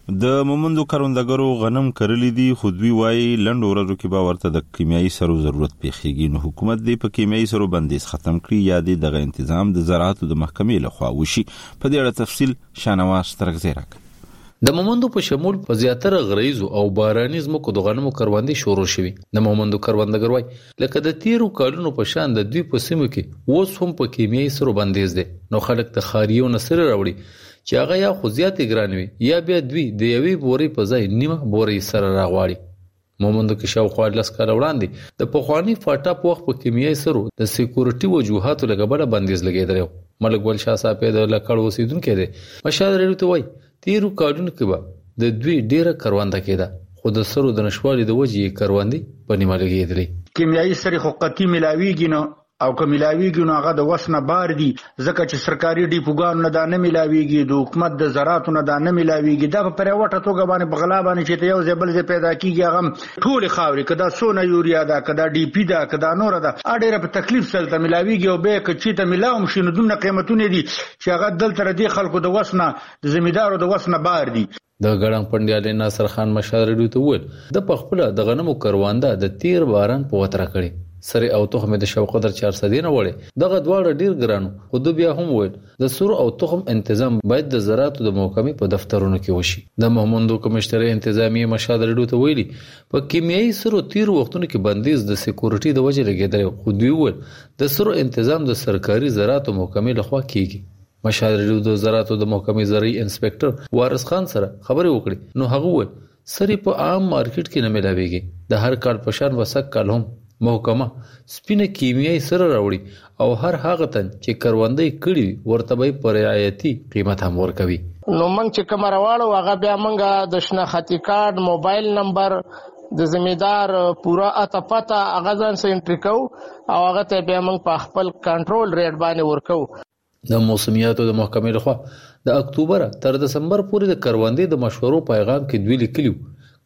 د مومندو کروندګرو غنم کرلی دي خو دوی وایي لنډ ورځو کې به ورته د کیمیاوي سرو ضرورت پیښیږي نو حکومت دې په کیمیاوي سرو بندیز ختم کړي یا دې دغه تنظیم د زراعتو د محکمې لخوا وشي. په دې اړه تفصیل شانواز ترغزی راک. د مومندو په شمول په زیاتره غریزو او باراني زمکو د غنمو کروندې شروع شوي. د مومندو کروندګر وایي لکه د تیرو کالونو په شان د دوی په سیمو کې اوس هم په کیمیاوي سرو بندیز دی نو خلک د خاریو نسره راوړي چې هغه یا خو زیاتې ګران وي یا بیا دوی د یوې بورې په ځای نیمه بورې سره راغواړي. مومندو کې شاوخوا لس کاله وړاندې د پخواني فاټا په وخت په کیمیاوي سرو د سکیورټي وجوهاتو لږه بډه بندیز لګېدلی. ملک ګل شاه صاحب د لکړ اوسیدونکی دی. مشال ریډیو ته وایي تیرو کالونو کې به د دوی ډیره کرونده کېده خو د سرو د نشوالي د وجې کروندې په نیمه لګېدلې. کیمیاوي سرې خو قطعي ملاویږي نو او که ملاویږي نو هغه د وسنه بار دي ځکه چې سرکاري ډیپوګانو نه دا نه ملاویږي د حکومت د زراعتو نه دا نه ملاویږي دا په پرېوټه توګه باندې په غلا باندې چې یو ځای بل ځای پیدا کیږي هغه ټول خاوري کدا سونه یوریا دا کدا ډی پی دا کدا نور دا اړه په تکلیف سره ملاویږي او به کچې ته ملاوم شنو دونه قیمتونه دي چې هغه دلته ردي خلکو د وسنه د زمیدارو د وسنه بار دي. د ګړنګ پنډیال ناصر خان مشال ریډیو ته وویل د پخپله د غنمو کرونده د تیر باران په وتره کړي سره او تخم د شوقدر چار سدي نه وړي دغه دواړه ډیر ګرانو خو د بیا هم وویل د سرو او تخم تنظیم باید د زراعتو د محکمې په دفترونو کې وشي. د محمندو کمشتري انتظامی مشال ریډیو ته ویلي په کیمیاوي سرو تیر وختونو کې بندیز د سکیورټي د وجې لګیدل خو دوی وویل د سرو تنظیم د سرکاري زراعتو محکمې لخوا کیږي. مشال ریډیو د زراعتو د محکمې زرعي انسپکټر وارث خان سره خبرې وکړي نو هغه وویل سری په عام مارکیټ کې نه ملاويږي د هر کال په شان وسک کال هم محکمه سپینه کیمیاوي سره راوړي او هر هغه تن چې کروندې کړي ورته به پر رعایتي قیمت هم ورکوي. نو موږ چې کوم راوړو هغه بیا موږ د شناختی کارت موبایل نمبر د زمیدار پورا اته پته هغه ځان سره انټری کو او هغه ته بیا موږ په خپل کنټرول ریټ باندې ورکو. د موسمیاتو د محکمې لخوا د اکتوبر تر دسمبر پورې د کروندې د مشورو پیغام کې دوی لیکلیو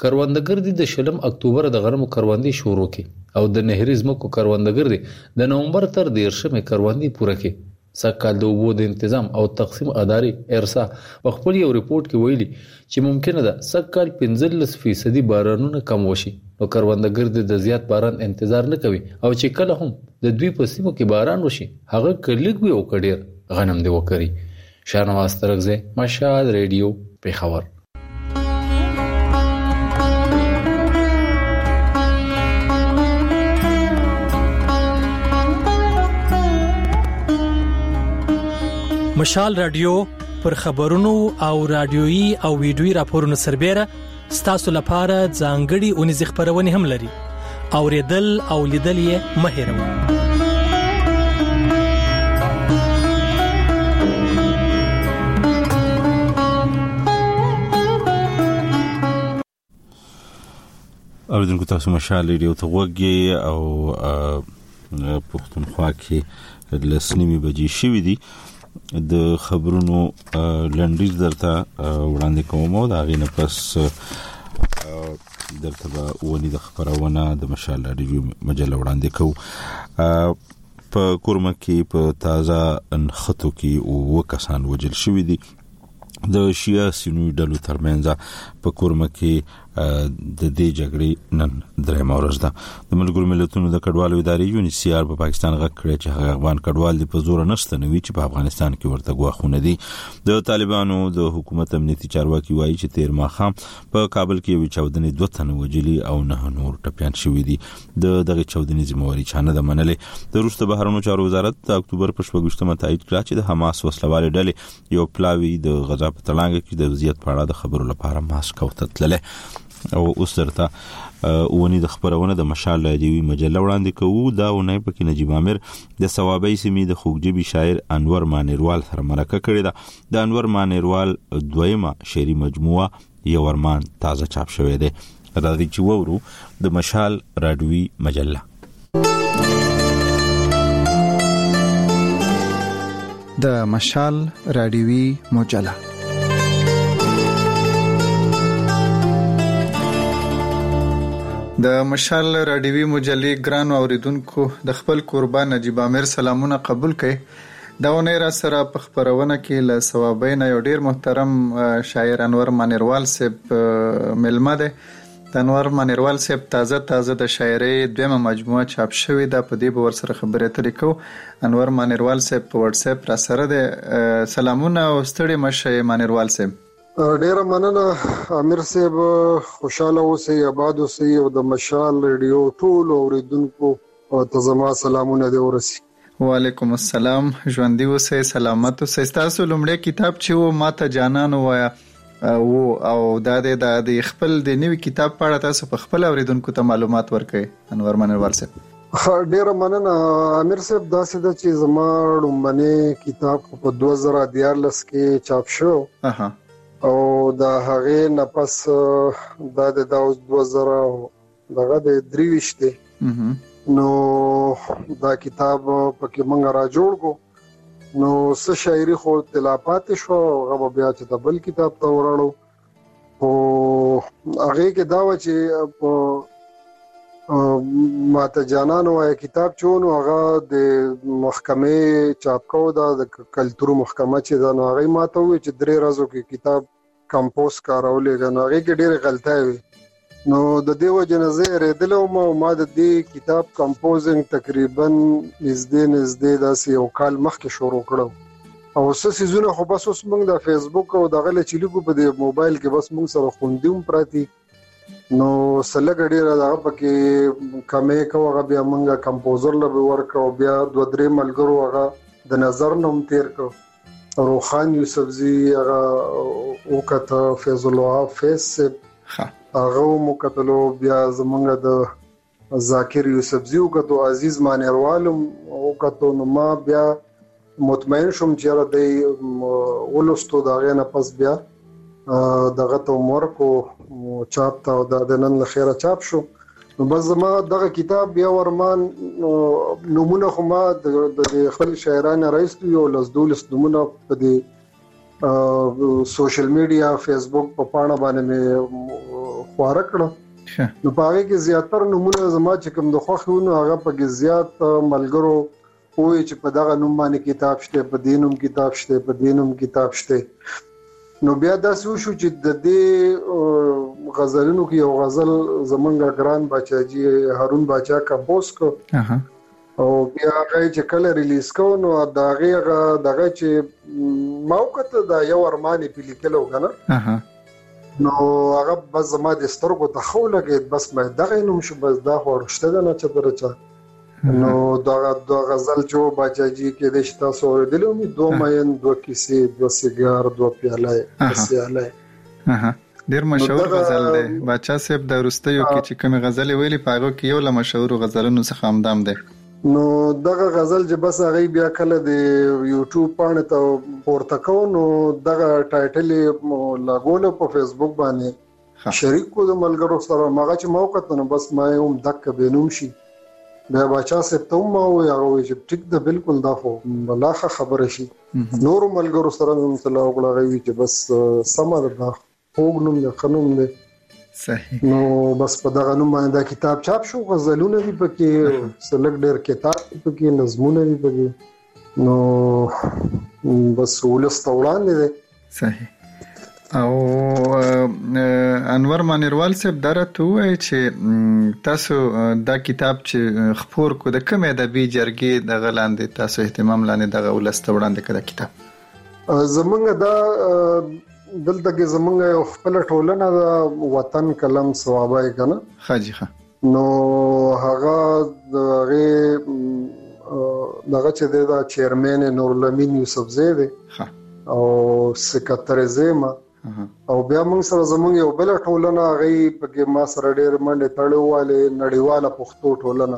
کروندګر دي د شلم اکتوبر د غنمو کروندې شروع کړي او د نهري ځمکو کروندګر دي د نومبر تر دیرشمې کروندې پوره کړي. سږکال د اوبو د انتظام او تقسیم ادارې ارسا په خپل یو ریپورت کې ویلي چې ممکنه ده سږکال پنځلس فیصدي بارانونه کم وشي، نو کروندګر د زیات باران انتظار نه کوي او چې کله هم د دوی په سیمو کې باران وشي هغه کلیګ وي او کډیر غنم دی وکړي. شاهنواز ترغزه، مشال ریډیو، پیښور. مشال رادیو پر خبرونو او رادیويي او ویډیويي راپورونو سربېره ستاسو لپاره ځانګړي اونیز خبرونه هم لري. اوریدل او لیدل یې مه هېروئ. اوریدونکو تاسو مشال ریډیو ته وګورئ او پښتونخوا کې لسنیمه بجې شوې دي. د خبرونو لنډیز درته وړاندې کوم او دا غینه پس درته به ونی د خبرونه د مشال ریډیو مجله وړاندې کوم. په کورمه کې په تازه انخطو کې او کسان وجل شوې دي. د شیا سینوی ډلو ترمنځ په کورمه کې د دې جګړې نن درېمه ورځ ده. د ملګرو ملتونو د کډوالو ادارې یو ان سی آر په پاکستان غږ کړی چې هغه افغان کډوال د په زور نشته نوي چې په افغانستان کې ورته غواخونه دي. د طالبانو د حکومت امنیتي چارواکي وایي چې تیر ماخام په کابل کې یو چاودنې دوه تنه وجلي او نه نور ټپيان شوي دي. د دغه چاودنې ذمہواري چانه د منلې. د روسي بهرنیو چارو وزارت د اکتوبر په شپږمه تایید کړ چې د حماس وسلوالې ډلې یو پلاوی د غزا په تلانګه کې د وضعیت په اړه د خبرو لپاره ماسکو ته تللې. او اوس درته ونی د خبرونه د مشال ریډیو مجله وړاندې کوو. دا ونه پکې نجیب عامر د ثوابي سیمې د خوګجبي شاعر انور مانیروال سره مرکه کړې ده. د انور مانیروال دویمه شعري مجموعه یو ارمان تازه چاپ شوې ده. راځي چې وورو د مشال ریډیو مجله. د مشال ریډیو مجله د مشال رادیوي مجلې ګران اوریدونکو د خپل قربان نجیب عامر سلامونه قبول کړئ. دا ونه را سره په خبرونه کې له ثوابین یو ډیر محترم شاعر انور مانیروال صاحب ملمه ده. د انور مانیروال صاحب تازه تازه د شاعري دویمه مجموعه چاپ شوې ده. په دې به ور سره خبرې اترې کوو. انور مانیروال صاحب په واتس اپ را سره ده. سلامونه او ستړي مشه مانیروال صاحب. ډیر مننه امیر صاحب، خوشاله اوسئ، آباد اوسئ او د مشال ریډیو ټول اوریدونکو ته زما سلامونه دی ورسي. وعلیکم السلام، ژوندۍ اوسئ، سلامت اوسئ. تاسو لومړی کتاب چې و ماته جانان وایا او او دا د خپل د نوې کتاب په اړه تاسو په خپل اوریدونکو ته معلومات ورکړئ انور مانیروال صاحب. ډیر مننه امیر صاحب. دا څه د چې زما لومړنی کتاب په دوه زره دیارلس کې چاپ شو اها او دا هغه نه پس دا د دوه زره دغه د دریويش دی. نو دا کتاب پکې مونږ را جوړ کو. نو څه شاعري خو تلاپات شو هغه بیا چې د بل کتاب ته ورانو او هغه کې دا و چې ماته جانانو وايي کتاب چونو هغه د محکمې چاپ کو دا د کلتور محکمه چې دا نو هغه ماته وي چې درې ورځو کې کتاب کمپوز کارولې غنو هغه کې ډېر غلطۍ وي. نو د دې وجه نه زه ریدل او ما د دې کتاب کمپوزینګ تقریبا نږدې نږدې داسې یو کال مخکې شروع کړو. او څه سيزونه خو بس اوس موږ د فیسبوک او دغه لچلیګو په دې موبایل کې بس موږ سره خوندیم پراتی. نو سلګ ډیره دا پکې کمې کوغه بیا موږ کمپوزر له ورکو بیا دوه درې ملګرو هغه د نظر نوم تیر کو. روخان یوسفزی هغه وکړه، فیض الله فیض هغه مو کتلو، بیا زمونږ د ذاکر یوسفزی وکړو، عزیز مانیروال وکړو. نو ما بیا مطمئن شوم چې را دی ولستو دا غنه پس بیا دغه ته مورکو چاپ تا د نن لخيره چاپ شو. نو بس ما دغه کتاب بیا ورمان نمونه خو ما د خپل شاعرانه راځي یو لزدولس نمونه په دې سوشل میډیا فیسبوک په پاڼه باندې خواره کړه. نو په هغه کې زیاتره نمونه زما چې کوم د خوښونو هغه په زیات ملګرو وې چې په دغه نوم باندې کتاب شته، په دینوم کتاب شته، په دینوم کتاب شته. نو بیا داسې وشو چې د دې غزلونو کې یو غزل زمونږ ګران باچاجي هارون باچا کمپوز کو او بیا هغه چې کله ریلیز کو نو دا هغه دغه چې موقت دا یو ارماني په لیکلو کنه نو هغه بس زما د سترګو ته خو لګید بس مې دغه نوم شو بس دا ورشته نه چې درچا نو دا د غزل جو باچاجي کې د شتا سره د لومي دوه مین دوه کیسې دوه سیګار دوه پیاله سیاله اها ډیر مشهور غزل دی. باچا صاحب د ورستیو کې چې کوم غزل ویلي پاغو کې یو له مشهور غزلونو څخه همدام دی. نو دغه غزل چې بس هغه بیا کله د یوټیوب باندې ته پورته کو نو دغه ټایټل لاګول په فیسبوک باندې شریک کو د ملګرو سره ماغه چې موقع ته بس ما هم دک بینوم شي بیا باچا صاحب ته مو یا وې چې ټیک ده بالکل دا خو بلاخه خبره شي نور ملګرو سره هم صلاح وکړه چې بس سمه ده خوګنوم ده خنوم ده صحیح. نو بس په دغه نوم باندې دا کتاب چاپ شو، غزلونه دي پکې، سلګ ډېر کتاب پکې، نظمونه دي پکې، نو بس ولست وړاندې ده. صحیح. او انور مانیروال صاحب درته وایي چې تاسو دا کتاب چې خپور کو د کومه ادبي جرګې د غلاندې تاسو اهتمام لاندې دغه ولست وړاندې کړه کتاب زمونږ دا دلته کې زمونږ یو خپل ټولنه د وطن کلم ثوابای کنه خاجي ښه نو هغه دغه دغه چې د چیرمن نور لمین یوسف زیده ښه او سکرټری زما او بیا موږ سره زمونږ یو بل ټولنه غي په ما سره ډېر منډه تړواله نړیواله پښتو ټولنه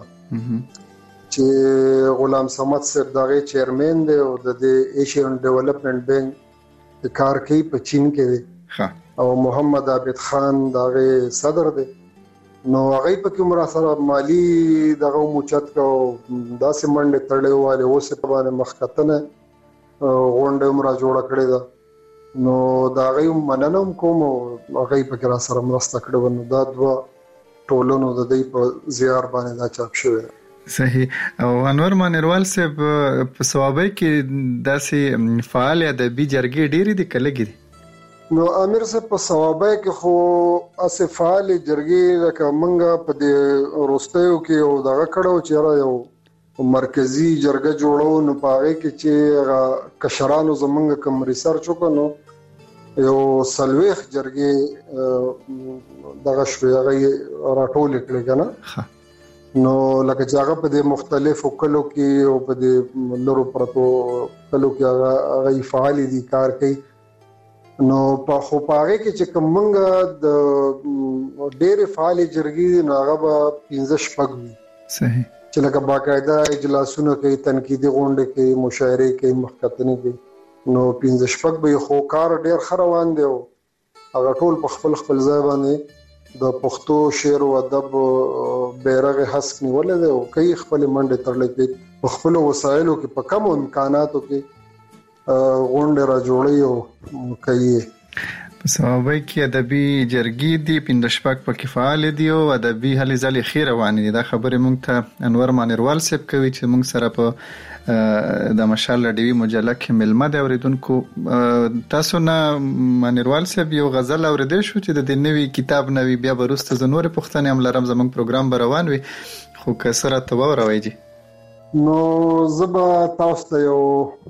چې غلام صمد صاحب دغه چیرمن دی او د ایشین ډیولپمنٹ بینک کار کوي په چین کې او محمد عابد خان دغه صدر دی نو هغه په کوم را سره مالی دغه موچت کو داسې منډه تړواله اوسه په باندې مخکتنه غونډه مرا جوړه کړې ده نو دا غي مننم کوم هغه په کرا سره مرسته کړو نو دا دوا ټولونو د دې په زیار باندې دا چاپ شوی. صحیح. او انور مانیروال صاحب په ثوابای کې داسې فعال ادبي جرګې ډېری دي کلهګي نو امیر صاحب په ثوابای کې خو اسه فعال جرګې لکه منګه په دې روستیو کې او دغه کړو چې را یو مرکزی جرګه جوړو نو پاره کې چې کشرانو زمونږ کوم ریسرچ وکړو یو سلويخ جرګې دغه شوی هغه راټول کړی کنه نو لکه چې هغه په دې مختلفو کلو کې او په دې لورو پرتو کلو کې هغه فعال دي کار کوي نو په خو پاره کې چې کومنګ د ډېر فعال جرګې نو هغه په پنځه شپږ وي. صحیح. چې لکه باقاعده اجلاسونه کوي تنقیدي غونډې کوي مشاعرې کوي محکتنې کوي نو پنځه شپږ به خو کار ډېر خروان دی او هغه ټول په خپل خپل ځای باندې د پښتو شعر او ادب بیرغ حسک نیولې دی او کوي خپل منډه ترلې کوي په خپل وسایلو کې په کم امکاناتو کې غونډه را جوړي او کوي. په ثوابای کې ادبي جرګې دي پنځه شپږ په فعال دي او ادبي هلي ځلې خیر روانې دي. دا خبره مونږ ته انور مانیروال صاحب کوي چې مونږ سره په د مشال ډیوی مجله کې ملمه د اوریدونکو تاسو نه مانیروال صاحب یو غزل اوریدل شو چې د دې نوې کتاب نوې بیا برسته زنور پښتنې هم لرم زمونږ پروګرام روان وي خو کسره ته وراويږي نو زبا تاسو ته یو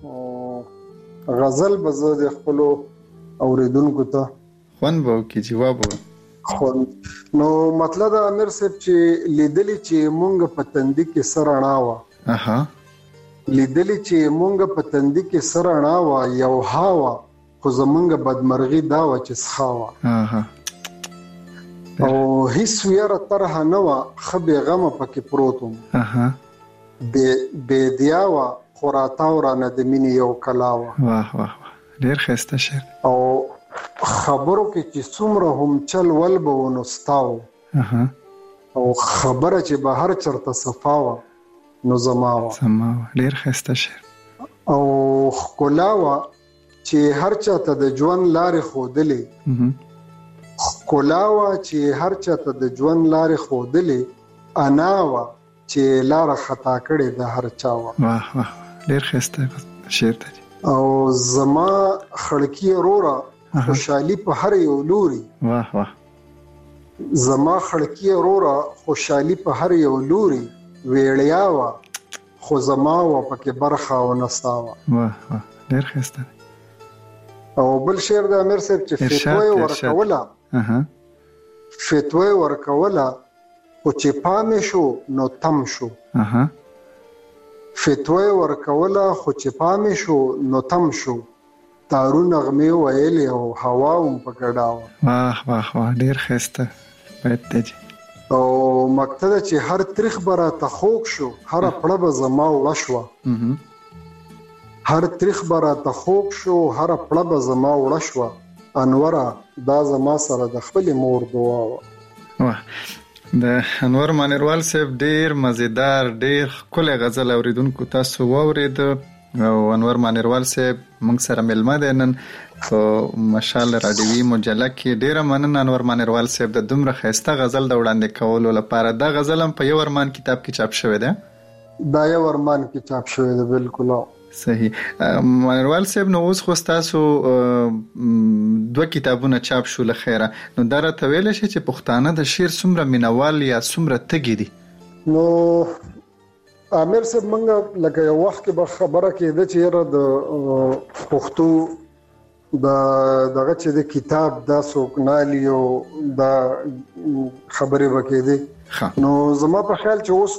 غزل بزو د خپل اوریدونکو ته خوان به کی جواب خوان نو مطلب د امیر صاحب چې لیدلې چې مونږ په تندې کې سره وا اها لیدلې چې مونږ په تندې کې سره وا یو هاوا خو زمونږ بدمرغي دا و چې سخاوا اها او هیڅ ویره طرح نه وا خبي غم پکې پروتم اها به به دیاوا خوراتا ورانه د مینې یو کلاوا واه واه ډیر خسته شعر او خبرو کې چې څومره هم چل ول به ونستاو اها او خبره چې بهر چرته صفاوه نو زماوه زماوه ډیر خسته شعر او خلاوه چې هر چاته د ژوند لارې خودلې کولاوا چې هر چاته د ژوند لارې خودلې اناوا چې لار خطا کړي د هر چا وا. واه واه ډیر ښه شعر دی. او زما خړکی رورا خوشحالي په هر یو لوري. واه واه زما خړکی رورا خوشحالي په هر یو لوري ویړیا وا خو زما وا پکې برخه و نستاوه. واه واه ډیر ښه. او بل شعر د امیر صاحب چې فتوی ورکوله اها فتوی ورکوله او چې پامې شو نو تم شو. اها فتوی ورکوله خو چې پامې شو نو تم شو. تارو نغمه ویلې او هوا هم پکړاوه. واه واه واه ډیر ښه بیت دی. او مقصد چې هر تاریخ برا ته خوښ شو هر پړه به زما وشوه. هر تاریخ برا ته خوښ شو هر پړه به زما وړه شوه. انوره دا زما سره د خپل مور دعا وه. واه د انور مانیروال صاحب ډیر مزیدار ډیر ښکلی غزل اوریدونکو تاسو واورید. او انور مانیروال صاحب موږ سره ملمه دی نن په مشال رادیوي مجله کې. ډیره مننه انور مانیروال صاحب د دومره ښایسته غزل د وړاندې کولو لپاره. دا غزل هم په یو ارمان کتاب کې چاپ شوی دی. دا یو ارمان کې چاپ شوی دی بالکل صحیح. مانیروال صاحب نو اوس خو تاسو دوه کتابونه چاپ شو لخيره نو دا راته ویل شي چې پښتانه د شعر څومره مینوال یا څومره تګي دي. نو امیر صاحب منګه لکه یو وخت کې به خبره کېده چې یاره د پښتو د دغه چې د کتاب دا سوکنالي او دا خبرې وکړي. نو زما په خیال چې اوس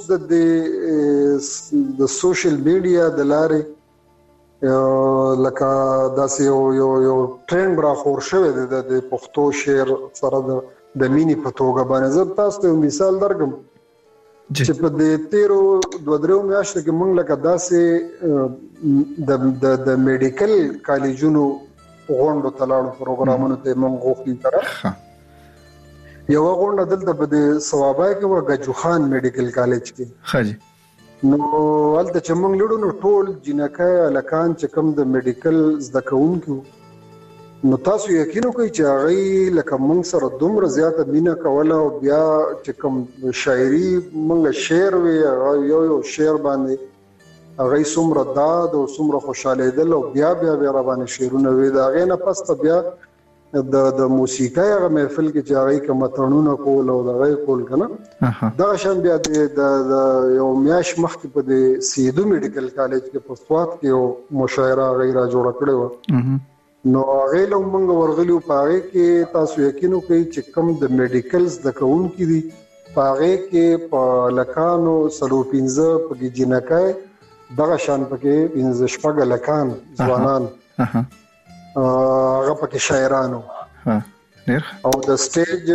د د سوشل میډیا د لارې لکه داسې یو یو یو ټرند را خور شوی دی د پښتو شعر سره د د مینې په توګه باندې. زه تاسو ته مثال درکړم چې په دې تیرو دوه درو میاشتو کې موږ لکه داسې د د میډیکل کالجونو غونډو ته لاړو پروګرامونو ته موږ غوښتي تر یو غونډه دلته په ثوابای کې و غجو خان میډیکل کالج کې. خاجي نو ولته چې موږ لړو نو ټول جنکه لکان چې کوم د میډیکل زده کوونکو نو تاسو یقین وکړئ چې هغه لکه موږ سره دومره زیاته مینه کوله او بیا چې کوم شاعري موږ شعر وی یو یو شعر باندې هغه څومره داد او څومره خوشاله دل او بیا بیا بیا روانه شعرونه وی دا غینه پس ته بیا د د موسیقۍ هغه محفل کې چې هغه کوم ترنونه کول او دغه کول کنه دا شان بیا د یو میاش مخکې په د سیدو میډیکل کالج کې په سوات کې یو مشاعره غیره جوړ کړو. نو هغه له موږ ورغلیو پاره کې تاسو یقین وکړئ چې کوم د میډیکلز د کوونکې دي پاره کې په لکانو سلو پنځه په جنکای دغه شان پکې پنځه شپږ لکان ځوانان هغه پکې شاعرانو او د سټیج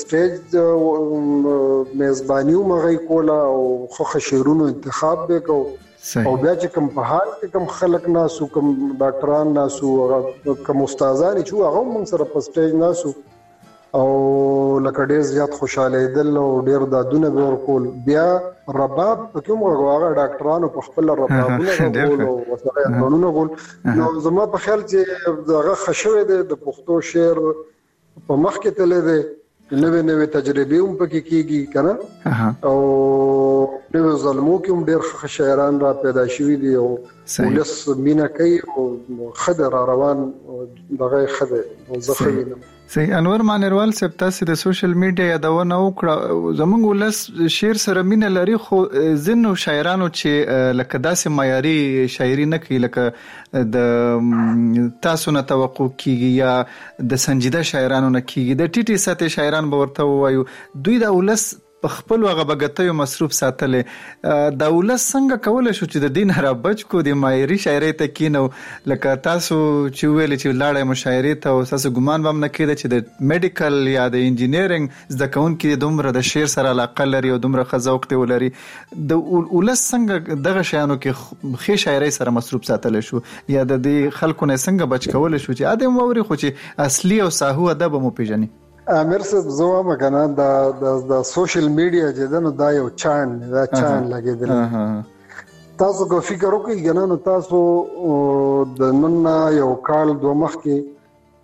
سټیج میزبانیو مغی کولا او خو شعرونو انتخاب وکاو او بیا چې کوم په حال کې کوم خلک ناسو کوم ډاکټران ناسو کوم استادان چې هغه موږ سره په سټیج ناسو او لکه ډېر زیات خوشاله دل او ډېر دادونه به ورکول. بیا رباب په کوم هغه ډاکټرانو په خپل ربابونه غول او وسایل قانونونه غول. نو زما په خیال چې هغه خشوي د پښتو شعر په مخ کې تللی دی نوې نوې تجربې هم پکې کېږي کنه او نوې ظلمو کې هم ډېر ښه شاعران را پیدا شوي دي او ولس مینه کوي او ښه را روان دغه ښه دی او زه ښه وینم. صحیح. انور مانیروال صاحب تاسو د سوشل میډیا یادونه وکړه زمونږ ولس شعر سره مینه لري خو ځینو شاعرانو چې لکه داسې معیاري شاعري نه کوي لکه د تاسو نه توقع کیږي یا د سنجیده شاعرانو نه کیږي د ټیټي سطح شاعران به ورته وایو دوی د ولس په خپل هغه بغتیو مصروف ساتلې د ولس څنګه کولای شو چې د دین را بچ کو د معیاري شاعري ته کینو لکه تاسو چې ویل چې لاړې مشاعري ته او تاسو ګمان به نه کېده چې د میډیکل یا د انجینیرینګ زده کوونکي دومره د شعر سره علاقه لري او دومره خزوق ته ولري د ولس څنګه دغه شیانو کې خې شاعري سره مصروف ساتل شو یا د دې خلکو نه څنګه بچ کول شو چې ادم ووري خو چې اصلي او ساهو ادب مو پیژني. امیر صاحب زه ما کنه د د سوشل میډیا چې دنه دا یو چان دا چان لګیدل تاسو کو فکر وکړئ کنه نو تاسو د نن یو کال دوه مخ کې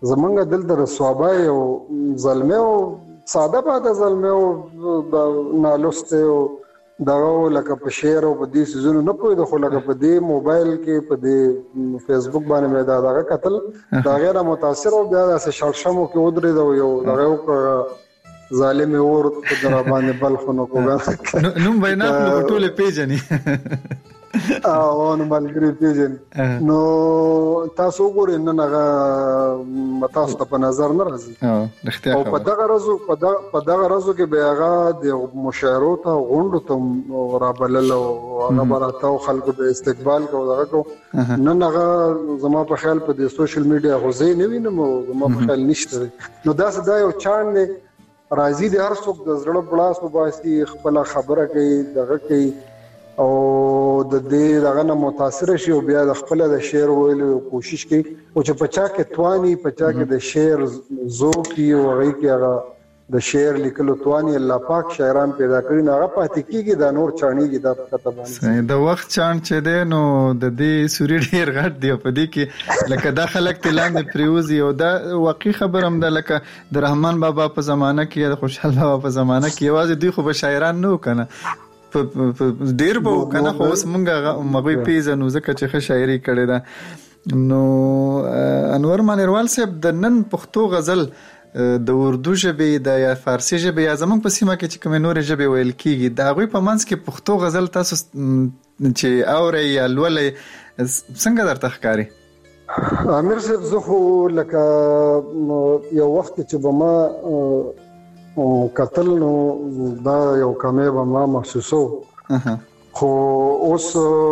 زمونږ دلته رسوابای او ظلمه او ساده پاته ظلمه او نالسته او دغه لکه په شعر او په دې سيزونو نه پوي د خو لکه په دې موبایل کې په دې فیسبوک باندې مې دا دغه قتل دا غیر متاثر او بیا د شړشمو کې ودرې دا یو دغه ظالم اور په در باندې بل خونو کوګا نو بینا په ټوله پیجنې او نو ملګری پیجن نو تاسو ګورئ نن هغه تاسو ته په نظر نه راځي او په دغه ورځو په دغه ورځو کې به هغه د مشاعرو ته غونډو ته رابلل او هغه براته خلکو د استقبال کو دغه کو نن هغه زما په خیال په د سوشل میډیا غوځي نه وینم زما په خیال نشته نو دا صدا یو چاند راځي د هر څوک د زړه بلاس وباسي خپل خبره کوي دغه کوي او د دې دغه نه متاثر شي او بیا د خپل د شعر ویلو کوشش کوي او چې پچا کې تواني پچا کې د شعر ذوق او هغه کې هغه د شعر لیکلو تواني الله پاک شاعران پیدا کړی نه هغه پاتې کیږي د نور چانيږي د پته باندې د وخت چان چې دی نو د دې سوري ډیر غټ دی په دې کې لکه د خلک تلاند پریوزي او دا واقعي خبرم ده لکه د رحمان بابا په زمانه کې د خوشحال بابا په زمانه کې یوازې دوی خو به شاعران نه کنه په ډیر به کنه خو اوس مونږه مغوي پیژنو ځکه چې ښه شاعري کړې ده نو انور مانیروال صاحب د نن پښتو غزل د اردو ژبې د یا فارسی ژبې یا زمونږ په سیمه کې چې کومې نورې ژبې ویل کېږي د هغوی په منځ کې پښتو غزل تاسو چې اورئ یا لولئ څنګه درته ښکاري؟ امیر صاحب زه خو لکه یو وخت چې به ما کتل نو دا یو کمی به ما محسوسو خو اوس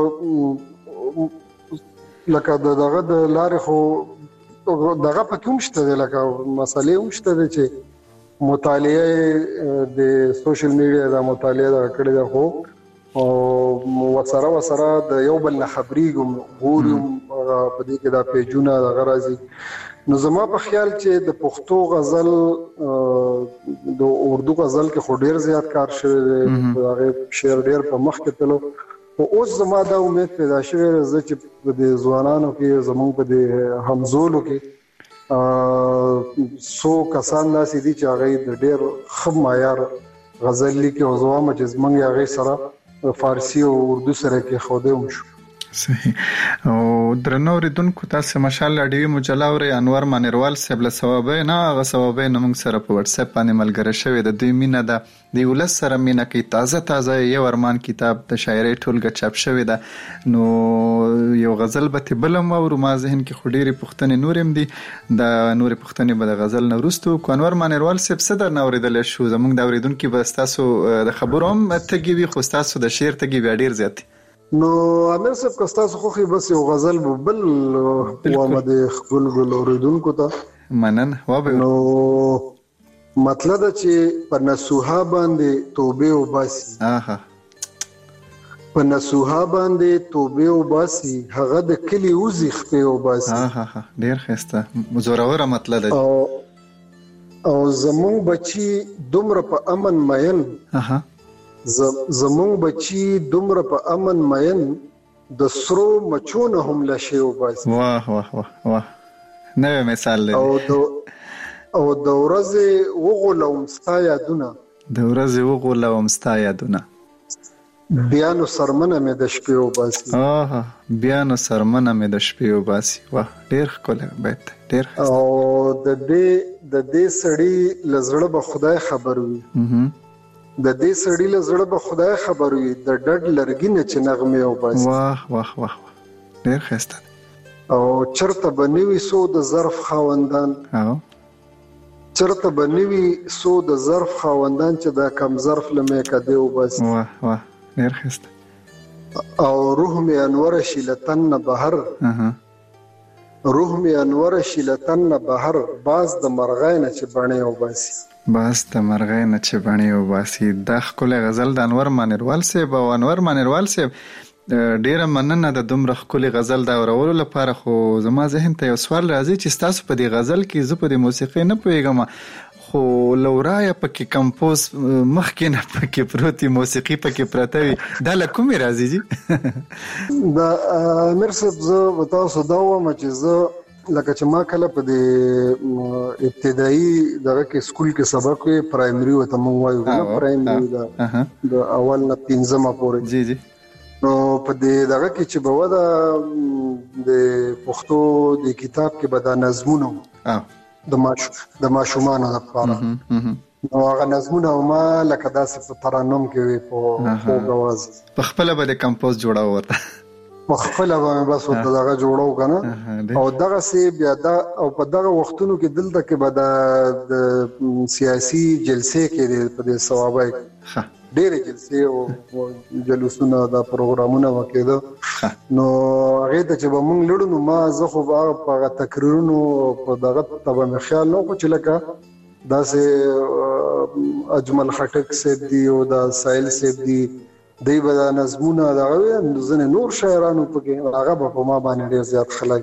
لکه دغه د لارې خو دغه په کوم شته دی لکه مسالې هم شته دی چې مطالعه د سوشل میډیا د مطالعه د کړي ده خو او وسره وسره د یو بل خبرېږم ګورم په دې کې دا پیجونه د غرازي نو زما په خیال چې د پښتو غزل د اردو غزل کې خو ډیر زیات کار شوی دی هغه شعر ډیر په مخ کې تلو او اوس زما دا امید پیدا شوی زه چې د ځوانانو کې زمونږ په د همزولو کې سو کسان داسې دي چې هغه د ډیر ښه معیار غزل لیکي او زما چې زمونږ هغه سره فارسی او اردو سره کې خوده هم شو صحیح او درنو ریدونکو تاسو ماشاءالله ډیوی مجله اوري انور مانیروال صاحب له ثوابه نه هغه ثوابه نه موږ سره په واتس اپ باندې ملګری شوی د دوی مینه ده د ولس سره مینه کوي تازه تازه یو ارمان کتاب د شاعرۍ ټولګه چاپ شوی ده نو یو غزل به بلم او ما ذهن کې خډيري پښتنې نورم دي د نورې پښتنې به د غزل نه ورستو کو انور مانیروال صاحب صدر نه اوریدل شو زموږ د اوریدونکو به تاسو د خبروم تګي وي خو تاسو د شعر تګي به ډیر زیات نو امیر صاحب که تاسو خوخي بس یو غزل بل وامد خپل ګل اوریدونکو ته منن وابه نو مطلب دا چې په نسوها باندې توبه او باسي اها په نسوها باندې توبه او باسي هغه د کلی وزي خپه او باسي اها ډیر خسته مزوروره مطلب دی او او زمون بچي دومره په امن مین اها زمون بچي دومره په امن مین د سرو مچونه هم لشي او باسي واه واه واه واه نوې مثال دی او د او د ورځې وغولم ستا یادونه د ورځې وغولم ستا یادونه بیا نو سرمنه مې د شپې او باسي آها بیا نو سرمنه مې د شپې او باسي واه ډیر ښکلی بیت ډیر او د دې د دې سړی لزړه به خدای خبر وي د دې سړی لزړه به خدای خبر وي د ډډ لرګینه چې نغمه او باسي واه واه واه ډیر ښکلی او چرته بنوي سو د ظرف خاوندان او چرته بنوي سو د ظرف خاوندان چې دا کم ظرف لمه کده او بس واه واه ډیر ښه او روح می انور شیلتن بهر اها روح می انور شیلتن بهر باز د مرغاینه چې بڼه او باسي باز د مرغاینه چې بڼه او باسي د خپل غزل د انور مانیروال صاحب او انور مانیروال صاحب ډیره مننه د دومره خولي غزل دا اورولو لپاره خو زما ذهن ته یو سوال راځي چې تاسو په دې غزل کې زه په دې موسیقي نه پوهیږم خو لورای پکې کمپوز مخکې نه پکې پروتي موسیقي پکې پراته وي دا له کومې راځي جی دا امیر صاحب زه تاسو دا وایم چې زه لکه چې ما کله په د ابتدایي دغه کې سکول کې سبق وی پرایمري وته مونږ وایو نو پرایمري دا د اول نه پنځمه پورې جی جی نو په دې دغه کې چې به ودا د پښتو د کتاب کې به دا نظمونه د ماش د ماشومان لپاره نو هغه نظمونه ما لکه داسې په ترانم کې وی په خوږ आवाज په خپل به د کمپوز جوړاو ورته مخفله به بس ورته دغه جوړاو کنه او دغه سي بیا دا او په دغه وختونو کې دلته کې به د سیاسي جلسې کې په دې ثوابای ډېر جلسې او جلوسونه دا پروګرامونه وکړه نو هغه ته چې به مونږ لړو نو ما زه خو په تقریرونو په دغه تبه مې خیال نو چې لکه دا سه اجمل خټک سیب دی او دا سایل سیب دی دی به دا نظمونه دا ځنه نور شاعرانو پکې هغه په ما باندې ډېر زیات خلک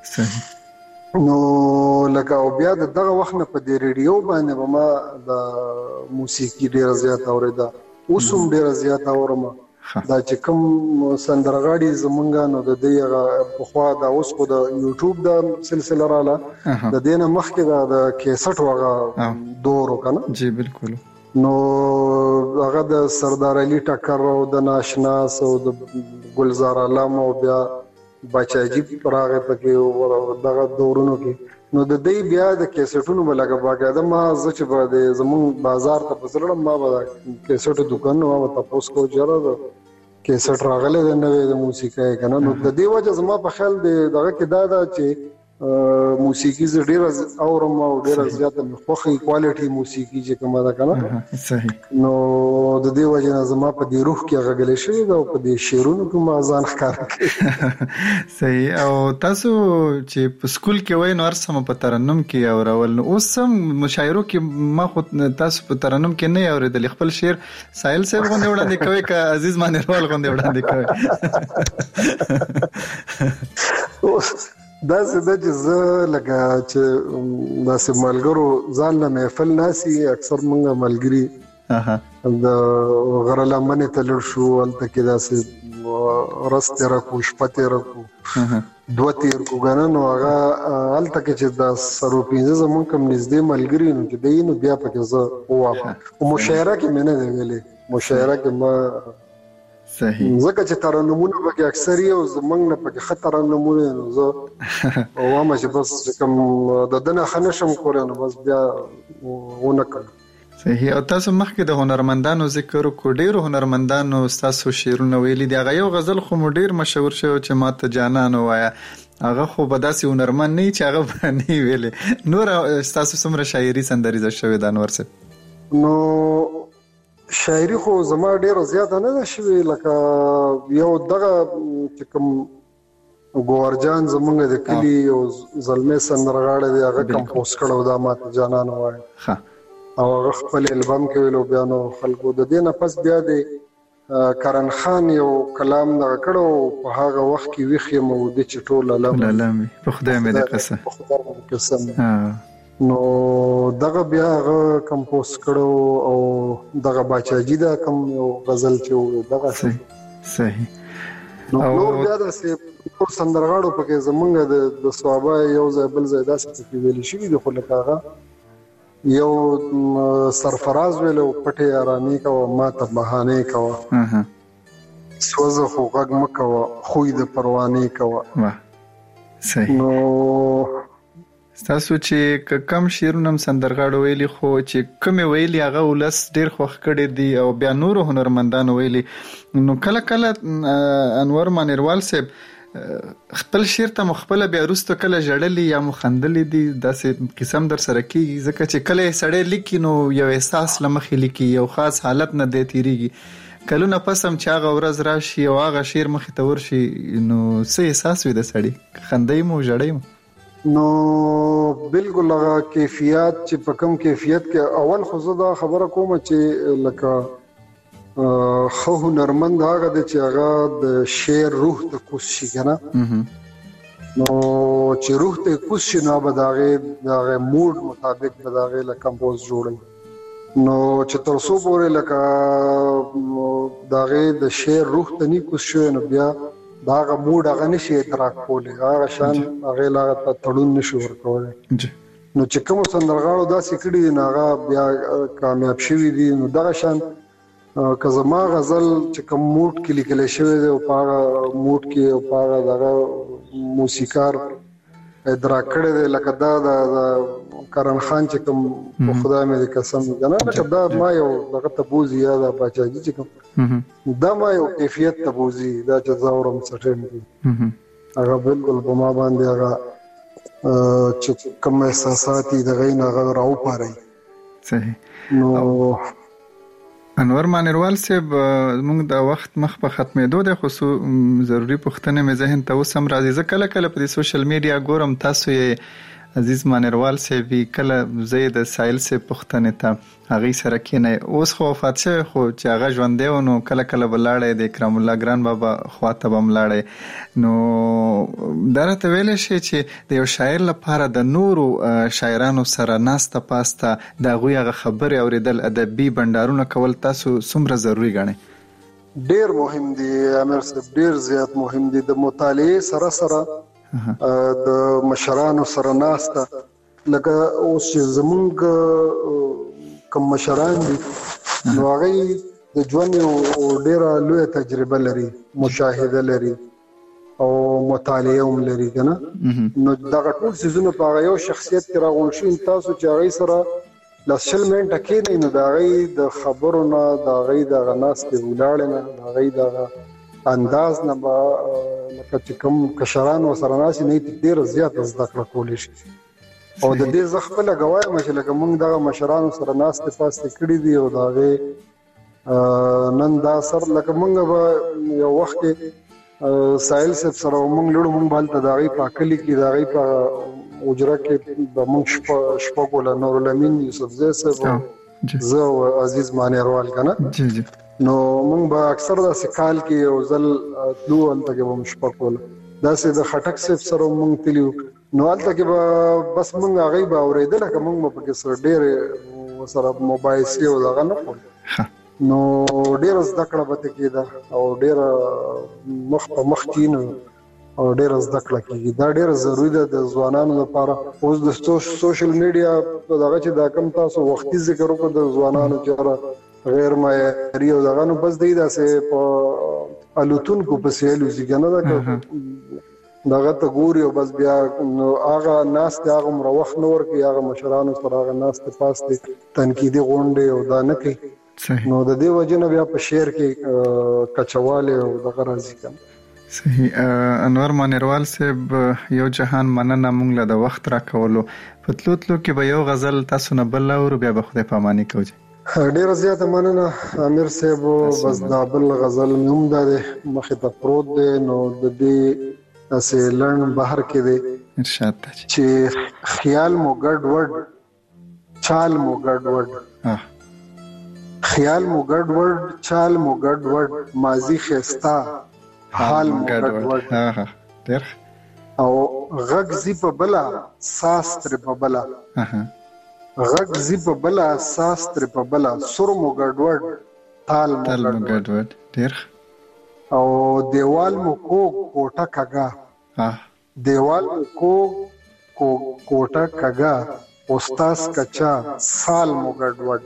دي نو لکه او بیا دغه وخت نه په دې ریډیو باندې به ما د موسیقي ډېر زیات اوریدا اوس هم ډېر زیات اورم دا چې کوم سندرغاړي زمونږ نو د دې په خوا دا اوس خو د یوټیوب د سلسله رااله د دینه مخکې د کیسټ وغه دور وکنه جی بالکل نو هغه د سردار علي ټکر او د ناشناس او د ګلزار علم او بیا بچاجي پراغه پکې دغه دورونو کې نو د دې بیا د کیسټونو بلګه باقاعده ما زه چې به د زمون بازار ته پسړم ما به کیسټو دکان نو ما تاسو کو جره کیسټ راغله د نوې د موسیقي کنه نو د دې وجه زما په خیال د دغه کې دا دا چې موسیقي ز ډیر اورم او ډیر زیاته خوخي کوالټي موسیقي چې کومه ده کنه صحیح نو د دې وجه زما په دې روح کې غږلې شوی دا په دې شعرونو کې ما ځان ښکار کړ صحیح او تاسو چې په سکول کې وای نو ارسم په ترنم کې اورول نو اوس هم مشاعرو کې ما خو تاسو په ترنم کې نه اوریدل خپل شعر سایل صاحب غونډه وړاندې کوي که عزیز مانیروال غونډه وړاندې کوي دا څه د چې لکه چې دا سه ملګرو ځان له محفل ناسي اکثر مونږه ملګری د غره لمنه تلل شو ولته کې دا سه رسته راکو شپته راکو دوه تیر کو غنه نو هغه ولته کې چې دا سرو پینځه زمون کوم نږدې ملګری نو چې دین بیا پکې زه واپس او مشاعره کې مینه دی ویلې مشاعره کې ما صحیح زکه چې ترنمونه پکې اکثر یو زمنګ نه پکې خطر نمونه نو زه او ما چې بس کوم د دنه خنشم کولای نو بس بیا ونکړ صحیح او تاسو مخکې د هنرمندانو ذکر کو ډیرو هنرمندانو تاسو شعرونه ویلي دی هغه یو غزل خو ډیر مشهور شو چې ماته جانانو وایا هغه خو بداسي هنرمند نه چې هغه باندې ویلي نور تاسو څومره شاعري سندریزه شوی د انور سره نو شاعري خو زما ډیره زیاته نه ده شوی لکه یو دغه چې کوم ګورجان زمونږ د کلی او زلمه سندرغاړي دی هغه کمپوز کړو دا ماته جانان وای ها او هغه خپل البم کې ویلو بیانو خلکو د دې نه پس بیا دی کرن خان یو کلام دا کړو په هغه وخت کې ویخه مو د چټول علم علم په خدای مې د قسم په خدای مې قسم ها نو دغه بیا هغه کمپوز کړو او دغه باچاجي دا کوم یو غزل چې دغه صحیح صحیح نو نور بیا د سه سندرغاړو پکې زمونږ د ثوابه یو ځای بل ځای داسې پکې ویل شي د خلک هغه یو سرفراز ویلو پټه آرامي کا ما ته بهانه کا سوزه خو غږ مکو خوې د پروانه کا واه صحیح نو تاسو چې کم شیرونم سندرغاړو ویلي خو چې کوم ویلي هغه ولس ډیر خوښ کړي دي او بیا نور هنرمندانو ویلي نو کله کله انور مانیروال صاحب خپل شعر ته مخبل بیا وروسته کله جړلې یا مخندلې دي داسې قسم در سره کیږي ځکه چې کله سړی لیکي نو یو احساس لمخې لیکي یو خاص حالت نه دی تیریږي کله نه پسم چې هغه ورځ راشي او هغه شعر مخې ته ورشي نو څه احساس وي د سړی خندې مو جړې مو نو بالکل هغه کیفیت چې په کوم کیفیت کې اول خو زه دا خبره کوم چې لکه خو هنرمند هغه د چې هغه د شعر روح ته کوس شي کنه نو چې روح ته کوس شي نو به داغه داغه موډ مطابق به داغه ل کمپوز جوړي نو چې تر څو پورې لکه داغه د شعر روح ته نه کوس شي نو بیا دا غ موډ هغه نشي ادراک کولی هغه شان هغه لا تړون نشي ورکولی نو چې کوم سندرغاړو دا سکړي نه هغه بیا کامیاب شوي دي نو دغه شان که زما غزل چې کوم موډ کې لیکل شوی دی او په هغه موډ کې او په هغه دغه موسیقار ادراک کړی دی لکه دا د کرن خان چې کوم په خدای مې د قسم کنه لکه دا ما یو دغه ته بوزي یا د باچاجي چې کوم دا ما یو کیفیت ته بوزي دا چې زاورم سټیم دي هغه بالکل په ما باندې هغه چې کوم احساسات دغه نه هغه راو پاره صحیح نو انور مانیروال صاحب موږ د وخت مخ په ختمېدو د خصو ضروری پوښتنه مې ذهن ته وسم راځي ځکه کله کله په سوشل میډیا ګورم تاسو یې عزیز مانیروال صاحب کله زید سایل صاحب پوښتنه ته هغه سره کینه اوس خو وفات شوی خو چې هغه ژوند دی نو کله کله بلاړې د کرام الله ګران بابا خواته بم لاړې نو درته ویل شي چې د یو شاعر لپاره د نورو شاعرانو سره ناسته پاسته د غویغه خبره اوریدل ادبي بندارونه کول تاسو څومره ضروری ګڼئ ډیر مهم دي امیر صاحب ډیر زیات مهم دي د مطالعه سره سره د مشرانو سره ناسته لکه اوس چې زمونږ کوم مشران دي نو هغه د ژوند یو ډیره لویه تجربه لري مشاهده لري او مطالعه هم لري کنه نو دغه ټول سيزونه په یو شخصیت کې راغون شي تاسو چې هغه سره لاسل منټه کې نه دا غي د خبرونه دا غي د غناس په ولاړ نه دا غي د انداز نه با لکه چې کوم کشران او سرناس نه ډیر زیات زده کړه کولی شي او د دې زخمه لګوای مشه لکه موږ د مشرانو سره ناس ته پاسته کړی دی او دا غي نن دا سر لکه موږ به یو وخت کې سایل صاحب سره موږ لړو موږ بل تداغي پاکلی کې داغي په اجرا کې د موږ شپه کوله نور الامین یوسف زی صاحب زه عزیز مانیروال کنه جی جی نو موږ به اکثر د سکال کې او زل تلو انته کې موږ شپه کوله دا سه د خټک صاحب سره موږ تلو نو انته کې بس موږ هغه به اوریدل که موږ په کې سره ډېر سره موبایل سی او دغه نه کول نو ډېر زده کړه به کېده او ډېر مخ په مخ کینو او ډېر زده کړه کېږي دا ډېر ضروری ده د ځوانانو لپاره اوس د سوشل میډیا دغه چې دا کم تاسو وختي ذکر وکړو د ځوانانو چې غیر معیاري او دغه نو بس دی داسې په الوتون کو په سیلو ځګنه دا دغه ته ګوري او بس بیا نو هغه ناس ته هغه مروخ نور کې هغه مشرانو سره هغه ناس ته پاسته تنقیدي غونډه او دا نه کوي نو د دې وجه نه بیا په شعر کې کچواله او دغه راځي کنه صحیح انور مانیروال صاحب یو جهان مننه مونږ له د وخت را کولو پتلوتلو کې به یو غزل تاسو نه بل اور بیا به خدای پامانی کوي ډیر زیاته مننه امیر صاحب بس دا بل غزل هم ده مخه ته پروت دی نو د دې اسه لړن بهر کې دی ارشاد ته چې خیال مو ګډ وډ چال مو ګډ وډ خیال مو ګډ وډ چال مو ګډ وډ ماضی خستا حال مو ګډ وډ ها ډیر او غږ زی په بلا ساس تر په بلا غږ زی په بلا ساس تر په بلا سر مو ګډ وډ تال مو ګډ وډ ډیر او دیوال مو کو کوټه کګا دیوال مو کو کوټه کګا استاس کچا سال مو ګډ وډ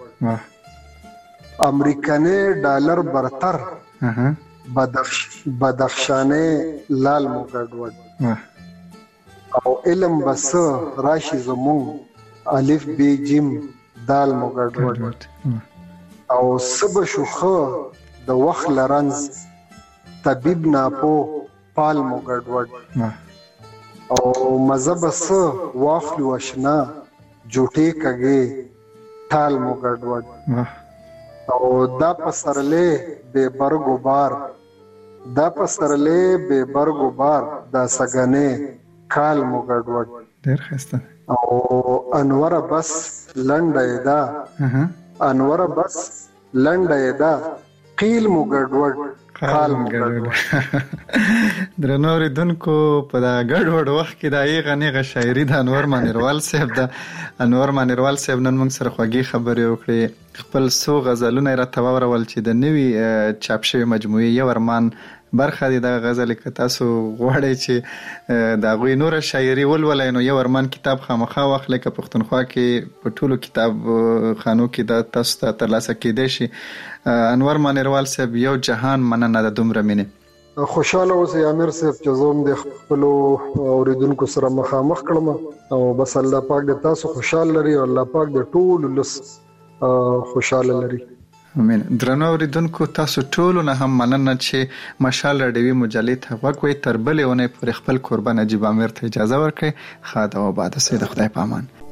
امریکنی ډالر برتر بدخش بدخشانه لال مو ګډ وډ او علم بس راشي زمون الف بی جیم دال مو ګډ وډ او سب شوخه د وخت لرنز طبيب ناپو پال مو ګډ وډ او مذهب س واخلو آشنا جوټه کګي ټال مو ګډ وډ او دا پسرلې به برګو بار دا پسرلې به برګو بار دا سګنه کال مو ګډ وډ ډېر ښه او انور بس لنډه دا انور بس لنډه دا قیل مو ګډ وډ کال مو ګډ وډ درنور دونکو په دا ګډ وډ وخت کې دا یې غنیغه شاعري د انور مانیروال صاحب دا انور مانیروال صاحب نن موږ سره خوږی خبرې وکړې خپل سو غزلونه را تواورول چې د نوي چاپ شوی مجموعه یو ارمان برخه دی د غزل کې تاسو غواړئ چې د غوی نور شاعري ولولئ نو یو ارمان کتاب خامخا واخلئ که پښتونخوا کې په ټولو کتاب خانو کې د تاسو ته ترلاسه کېدای شي. انور مانیروال صاحب یو جهان مننه د دومره مینې. خوشاله اوسئ امیر صاحب چې زوم د خپل اوریدونکو سره مخامخ کړم او بس الله پاک د تاسو خوشاله لري او الله پاک د ټول لس خوشاله لري. امين. درنو اوریدونکو تاسو ټول نه هم مننه چې مشال راډیوي مجلې ته وګورئ. تر بلې ونې پورې خپل قربان نجیب امیر ته اجازه ورکړئ. خاطر او بعد سید خدای پامان.